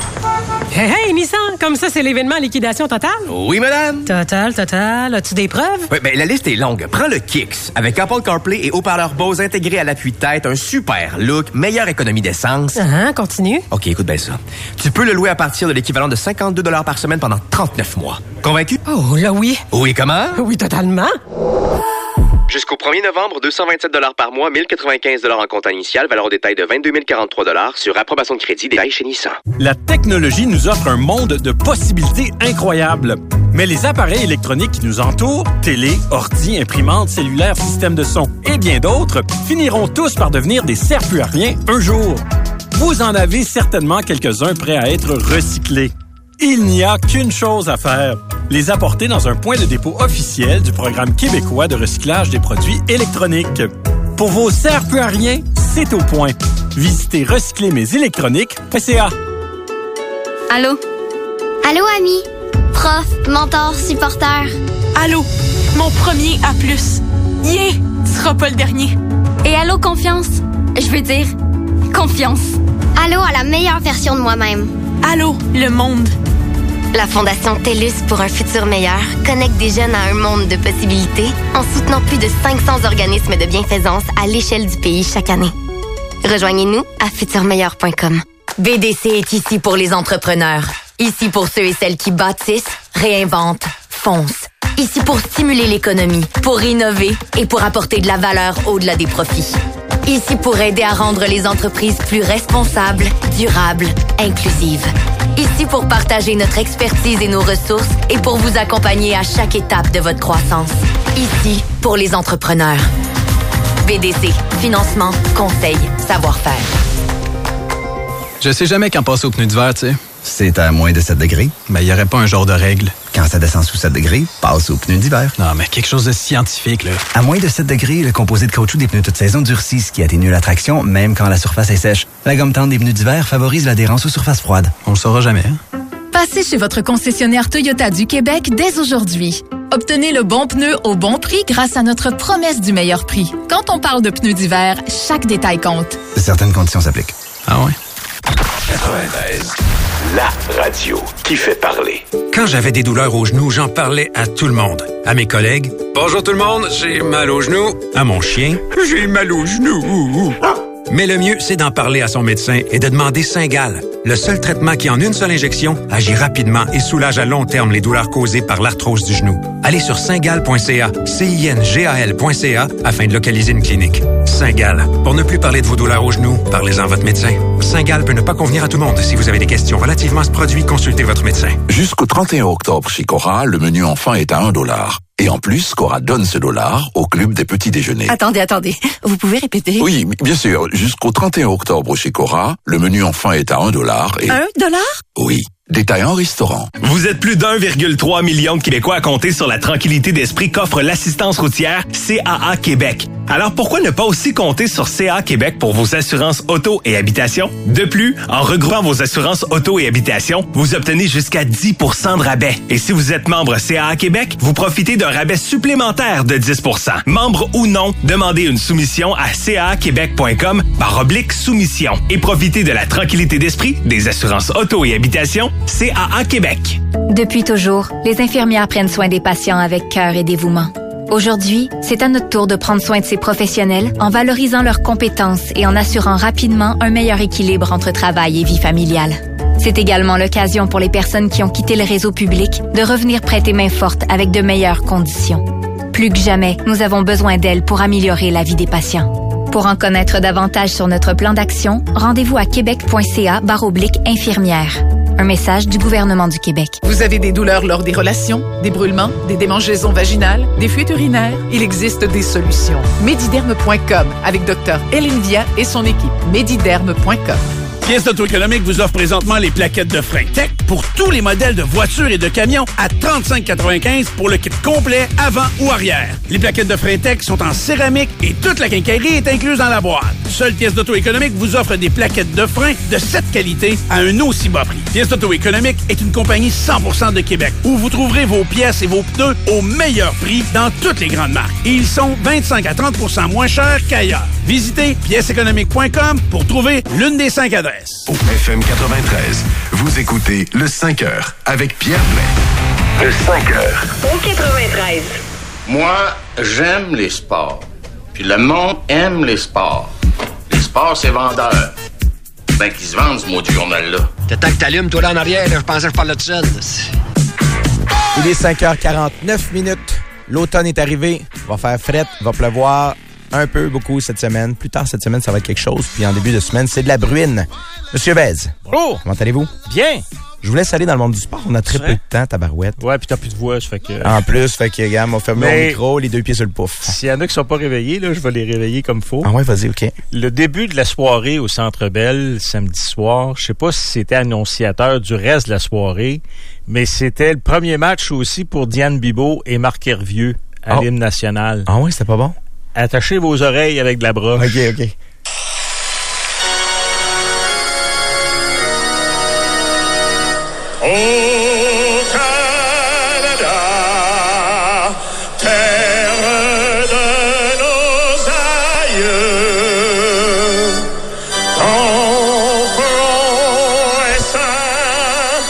Hey, hey, Nissan! Comme ça, c'est l'événement liquidation totale? Oui, madame. Total, total. As-tu des preuves? Oui, ben la liste est longue. Prends le Kicks. Avec Apple CarPlay et haut-parleur Bose intégrés à l'appui de tête, un super look, meilleure économie d'essence. Ah, continue. OK, écoute bien ça. Tu peux le louer à partir de l'équivalent de cinquante-deux dollars par semaine pendant trente-neuf mois. Convaincu? Oh, là oui. Oui, comment? Oui, totalement. Jusqu'au premier novembre, deux cent vingt-sept dollars par mois, mille quatre-vingt-quinze dollars en comptant initial, valeur au détail de vingt-deux mille quarante-trois dollars sur approbation de crédit, détail chez Nissan. La technologie nous offre un monde de possibilités incroyables. Mais les appareils électroniques qui nous entourent, télé, ordi, imprimantes, cellulaires, systèmes de son et bien d'autres, finiront tous par devenir des serre-plus-à-rien un jour. Vous en avez certainement quelques-uns prêts à être recyclés. Il n'y a qu'une chose à faire, les apporter dans un point de dépôt officiel du programme québécois de recyclage des produits électroniques. Pour vos serre-plus-à-rien, c'est au point. Visitez recycler mes électroniques point c a. Allô? Allô, ami? Prof, mentor, supporter. Allô? Mon premier A plus. Yeah! Tu seras pas le dernier. Et allô, confiance? Je veux dire, confiance. Allô à la meilleure version de moi-même. Allô, le monde. La Fondation TELUS pour un futur meilleur connecte des jeunes à un monde de possibilités en soutenant plus de cinq cents organismes de bienfaisance à l'échelle du pays chaque année. Rejoignez-nous à futur meilleur point com. B D C est ici pour les entrepreneurs. Ici pour ceux et celles qui bâtissent, réinventent, foncent. Ici pour stimuler l'économie, pour innover et pour apporter de la valeur au-delà des profits. Ici pour aider à rendre les entreprises plus responsables, durables, inclusives. Ici pour partager notre expertise et nos ressources et pour vous accompagner à chaque étape de votre croissance. Ici pour les entrepreneurs. B D C, financement, conseil, savoir-faire. Je sais jamais quand passer au pneu d'hiver, tu sais. C'est à moins de sept degrés. Mais il n'y aurait pas un genre de règle. Quand ça descend sous sept degrés, passe au pneu d'hiver. Non, mais quelque chose de scientifique, là. À moins de sept degrés, le composé de caoutchouc des pneus toute saison durcit, ce qui atténue la traction, même quand la surface est sèche. La gomme tendre des pneus d'hiver favorise l'adhérence aux surfaces froides. On le saura jamais, hein? Passez chez votre concessionnaire Toyota du Québec dès aujourd'hui. Obtenez le bon pneu au bon prix grâce à notre promesse du meilleur prix. Quand on parle de pneus d'hiver, chaque détail compte. Certaines conditions s'appliquent. Ah ouais? quatre-vingt-treize, la radio qui fait parler. Quand j'avais des douleurs aux genoux, j'en parlais à tout le monde. À mes collègues, « Bonjour tout le monde, j'ai mal aux genoux. » À mon chien, « J'ai mal aux genoux. » Mais le mieux, c'est d'en parler à son médecin et de demander Cingal, le seul traitement qui, en une seule injection, agit rapidement et soulage à long terme les douleurs causées par l'arthrose du genou. Allez sur cingal point c a, C I N G A L point C A, afin de localiser une clinique. Cingal. Pour ne plus parler de vos douleurs aux genoux, parlez-en à votre médecin. Cingal peut ne pas convenir à tout le monde. Si vous avez des questions relativement à ce produit, consultez votre médecin. Jusqu'au trente et un octobre, chez Cora, le menu enfant est à un dollar. Et en plus, Cora donne ce dollar au club des petits déjeuners. Attendez, attendez. Vous pouvez répéter? Oui, bien sûr. Jusqu'au trente et un octobre, chez Cora, le menu enfant est à un dollar et... Un dollar? Oui. Détail en restaurant. Vous êtes plus d'un virgule trois million de Québécois à compter sur la tranquillité d'esprit qu'offre l'assistance routière C A A Québec. Alors pourquoi ne pas aussi compter sur C A A Québec pour vos assurances auto et habitation? De plus, en regroupant vos assurances auto et habitation, vous obtenez jusqu'à dix pour cent de rabais. Et si vous êtes membre C A A Québec, vous profitez d'un rabais supplémentaire de dix pour cent. Membre ou non, demandez une soumission à c a a québec point com par oblique soumission et profitez de la tranquillité d'esprit des assurances auto et habitation C A A Québec. Depuis toujours, les infirmières prennent soin des patients avec cœur et dévouement. Aujourd'hui, c'est à notre tour de prendre soin de ces professionnels en valorisant leurs compétences et en assurant rapidement un meilleur équilibre entre travail et vie familiale. C'est également l'occasion pour les personnes qui ont quitté le réseau public de revenir prêter main forte avec de meilleures conditions. Plus que jamais, nous avons besoin d'elles pour améliorer la vie des patients. Pour en connaître davantage sur notre plan d'action, rendez-vous à québec point c a barre oblique infirmière. Un message du gouvernement du Québec. Vous avez des douleurs lors des relations, des brûlements, des démangeaisons vaginales, des fuites urinaires? Il existe des solutions. Mediderme point com avec Dr Hélène Via et son équipe. Mediderme point com. Pièces d'auto-économique vous offre présentement les plaquettes de frein Tech pour tous les modèles de voitures et de camions à trente-cinq quatre-vingt-quinze pour le kit complet avant ou arrière. Les plaquettes de frein Tech sont en céramique et toute la quincaillerie est incluse dans la boîte. Seule Pièces d'auto-économique vous offre des plaquettes de frein de cette qualité à un aussi bas prix. Pièces d'auto-économique est une compagnie cent pour cent de Québec où vous trouverez vos pièces et vos pneus au meilleur prix dans toutes les grandes marques. Et ils sont vingt-cinq à trente pour cent moins chers qu'ailleurs. Visitez pièces économiques point com pour trouver l'une des cinq adresses. Au F M quatre-vingt-treize, vous écoutez le cinq heures avec Pierre Blais. Le cinq heures. Au quatre-vingt-treize. Moi, j'aime les sports. Puis le monde aime les sports. Les sports, c'est vendeur. Ben, qu'ils se vendent, ce maudit journal-là. T'as tant que t'allumes, toi, là, en arrière, là, je pensais que je parlais de ça. Il est cinq heures quarante-neuf minutes. L'automne est arrivé. Va faire fret, va pleuvoir. Un peu, beaucoup cette semaine. Plus tard cette semaine, ça va être quelque chose. Puis en début de semaine, c'est de la bruine. Monsieur Vez. Bonjour. Comment allez-vous? Bien. Je vous laisse aller dans le monde du sport. On a très peu de temps, tabarouette. Ouais, puis t'as plus de voix, ça fait que... En plus, fait que, gars, on va fermer Mais... mon micro, les deux pieds sur le pouf. S'il y en a qui sont pas réveillés, là, je vais les réveiller comme faut. Ah ouais, vas-y, OK. Le début de la soirée au Centre Bell, samedi soir, je sais pas si c'était annonciateur du reste de la soirée, mais c'était le premier match aussi pour Diane Bibeau et Marc Hervieux à oh. l'hymne national. Ah ouais, c'était pas bon? Attachez vos oreilles avec de la broche. OK, OK. Au Canada, terre de nos aïeux, ton front est saint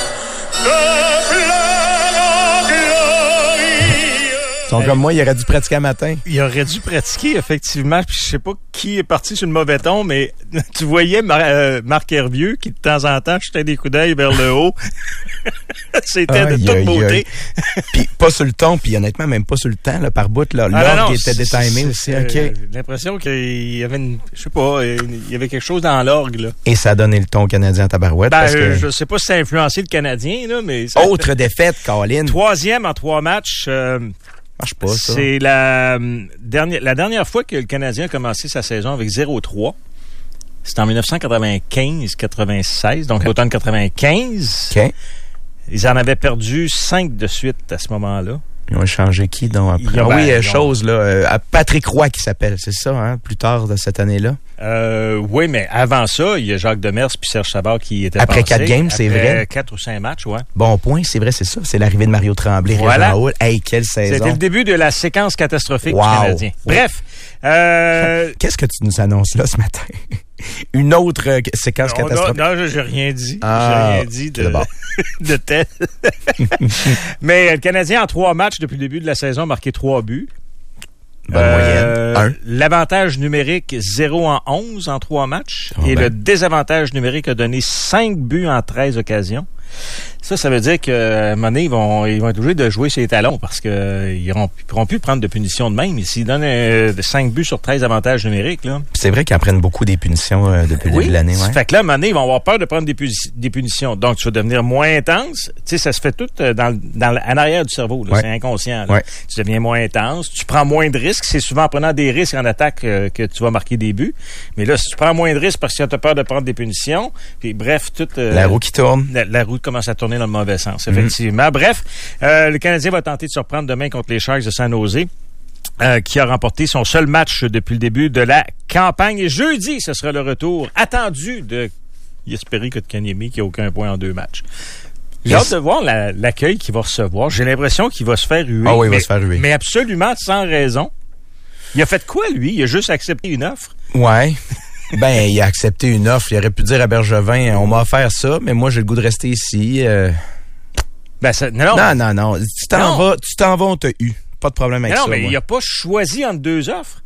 de fleurs glorieux. Ils sont comme moi, il aurait dû pratiquer un matin. Il aurait dû pratiquer, effectivement. Puis je sais pas qui est parti sur le mauvais ton, mais tu voyais Mar- euh, Marc Hervieux qui, de temps en temps, jetait des coups d'œil vers le haut. C'était aïe, de toute aïe, beauté. Puis pas sur le ton, puis honnêtement, même pas sur le temps, là, par bout. Là, Ah, l'orgue non, était détimé aussi. euh, OK. J'ai l'impression qu'il y avait une, je sais pas, il y avait quelque chose dans l'orgue, là. Et ça a donné le ton canadien à tabarouette. Ben, parce que... euh, je sais pas si ça a influencé le Canadien, là, mais... Ça... Autre défaite, Colin. Troisième en trois matchs. Euh, Marche pas, ça. C'est la, euh, dernière, la dernière fois que le Canadien a commencé sa saison avec zéro trois. C'était en dix-neuf cent quatre-vingt-quinze quatre-vingt-seize, donc l'automne quatre-vingt-quinze. OK. Ils en avaient perdu cinq de suite à ce moment-là. Ils ont échangé qui, donc, après? Ils ont, ah oui, ben, euh, ils ont... chose, là. Euh, Patrick Roy qui s'appelle, c'est ça, hein, plus tard de cette année-là? Euh, oui, mais avant ça, il y a Jacques Demers puis Serge Savard qui étaient Après passés. quatre games, c'est Après vrai? quatre ou cinq matchs, ouais. Bon point, c'est vrai, c'est ça. C'est l'arrivée de Mario Tremblay, Voilà. Régent Hall. Hey, quelle saison. C'était le début de la séquence catastrophique wow. du Canadien. Bref. Euh... Qu'est-ce que tu nous annonces là ce matin? Une autre euh, séquence non, catastrophique? Non, non, j'ai rien dit. Ah, j'ai rien dit de, bon. de tel. Mais le Canadien, en trois matchs depuis le début de la saison, a marqué trois buts. Bonne euh, moyenne. Un. L'avantage numérique, zéro en onze en trois matchs. Oh et ben. le désavantage numérique a donné cinq buts en treize occasions. Ça, ça veut dire que, à un moment donné, ils vont, ils vont être obligés de jouer ses talons parce qu'ils ne pourront plus prendre de punition de même. S'ils donnent euh, cinq buts sur treize avantages numériques, là. C'est vrai qu'ils en prennent beaucoup des punitions euh, depuis le oui, début de l'année. Ouais. Fait que là, à un moment donné, ils vont avoir peur de prendre des, pu- des punitions. Donc, tu vas devenir moins intense. Tu sais, ça se fait tout dans, dans, en arrière du cerveau. Là. Ouais. C'est inconscient. Là. Ouais. Tu deviens moins intense. Tu prends moins de risques. C'est souvent en prenant des risques en attaque euh, que tu vas marquer des buts. Mais là, si tu prends moins de risques parce que tu as peur de prendre des punitions, puis bref, toute... Euh, la roue qui tourne. La, la roue commence à tourner dans le mauvais sens, effectivement. Mm-hmm. Bref, euh, le Canadien va tenter de se reprendre demain contre les Sharks de San Jose. Euh, qui a remporté son seul match depuis le début de la campagne. Et jeudi, ce sera le retour attendu de Jesperi Kotkaniemi, qui n'a aucun point en deux matchs. J'ai yes. hâte de voir la, l'accueil qu'il va recevoir. J'ai l'impression qu'il va se faire huer. Ah oui, il mais, va se faire huer. Mais absolument sans raison. Il a fait quoi, lui? Il a juste accepté une offre? Ouais. Ben, il a accepté une offre. Il aurait pu dire à Bergevin, on m'a offert ça, mais moi, j'ai le goût de rester ici. Euh... Ben, ça, non, non, non, non. Tu t'en non. vas, tu t'en vas, on t'a eu. Pas de problème avec non, ça. Non, mais moi. il n'a pas choisi entre deux offres.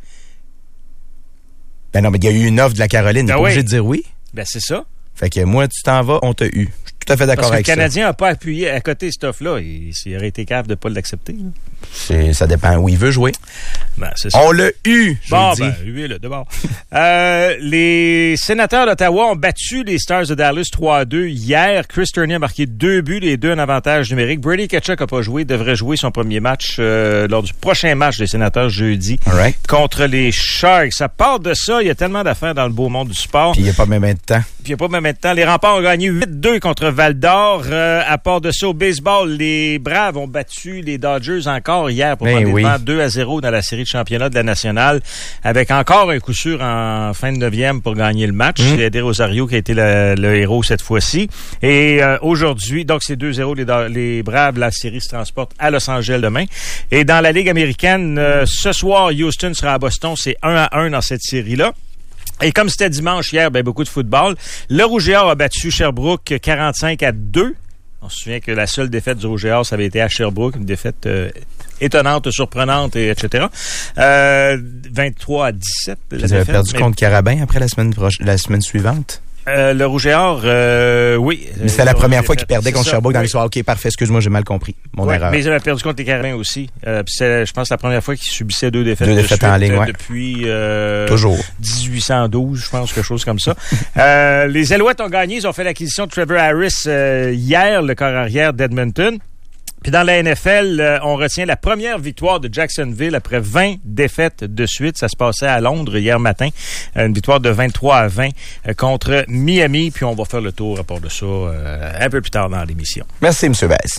Ben non, mais il y a eu une offre de la Caroline. Il n'est ben pas oui. obligé de dire oui. Ben, c'est ça. Fait que moi, tu t'en vas, on t'a eu. Je suis tout à fait d'accord Parce avec ça. ça. Le Canadien n'a pas appuyé à côté cette offre-là. Il, il aurait été capable de ne pas l'accepter. C'est, ça dépend où il veut jouer. Ben, c'est ça. On l'a eu, j'ai bon, dit. ben, oui, là, d'abord. euh, les sénateurs d'Ottawa ont battu les Stars de Dallas trois à deux hier. Chris Turney a marqué deux buts, les deux en avantage numérique. Brady Tkachuk n'a pas joué, devrait jouer son premier match euh, lors du prochain match des sénateurs jeudi right. contre les Sharks. Ça part de ça, il y a tellement d'affaires dans le beau monde du sport. Puis il n'y a pas même de temps. Puis il n'y a pas même de temps. Les Remparts ont gagné huit deux contre Val-d'Or. Euh, à part de ça, au baseball, les Braves ont battu les Dodgers encore hier pour ben prendre oui. des devants deux à zéro dans la série de championnat de la nationale, avec encore un coup sûr en fin de neuvième pour gagner le match. Mm. C'est Eddie Rosario qui a été le, le héros cette fois-ci. Et euh, aujourd'hui, donc c'est deux zéro les, les Braves. La série se transporte à Los Angeles demain. Et dans la Ligue américaine, euh, ce soir, Houston sera à Boston. C'est un à un dans cette série-là. Et comme c'était dimanche hier, ben beaucoup de football. Le Rouge et Or a battu Sherbrooke quarante-cinq à deux. On se souvient que la seule défaite du Rouge et Or, ça avait été à Sherbrooke, une défaite euh, étonnante, surprenante, et etc. Euh, vingt-trois à dix-sept. Vous avez perdu mais... contre Carabin après la semaine proche, la semaine suivante? Euh, le Rouge et Or, euh, oui. Mais c'était la première fois qu'il perdait contre ça, Sherbrooke dans oui. l'histoire. OK, parfait. Excuse-moi, j'ai mal compris. Mon oui, erreur. Mais ils avaient perdu contre les Carabins aussi. Euh, c'est, je pense, la première fois qu'ils subissaient deux défaites, deux de défaites suite, en ligne, ouais. depuis euh, toujours dix-huit cent douze, je pense, quelque chose comme ça. euh, les Alouettes ont gagné. Ils ont fait l'acquisition de Trevor Harris euh, hier, le corps arrière d'Edmonton. Puis dans la N F L, euh, on retient la première victoire de Jacksonville après vingt défaites de suite. Ça se passait à Londres hier matin. Une victoire de vingt-trois à vingt euh, contre Miami. Puis on va faire le tour à part de ça euh, un peu plus tard dans l'émission. Merci, M. Bass.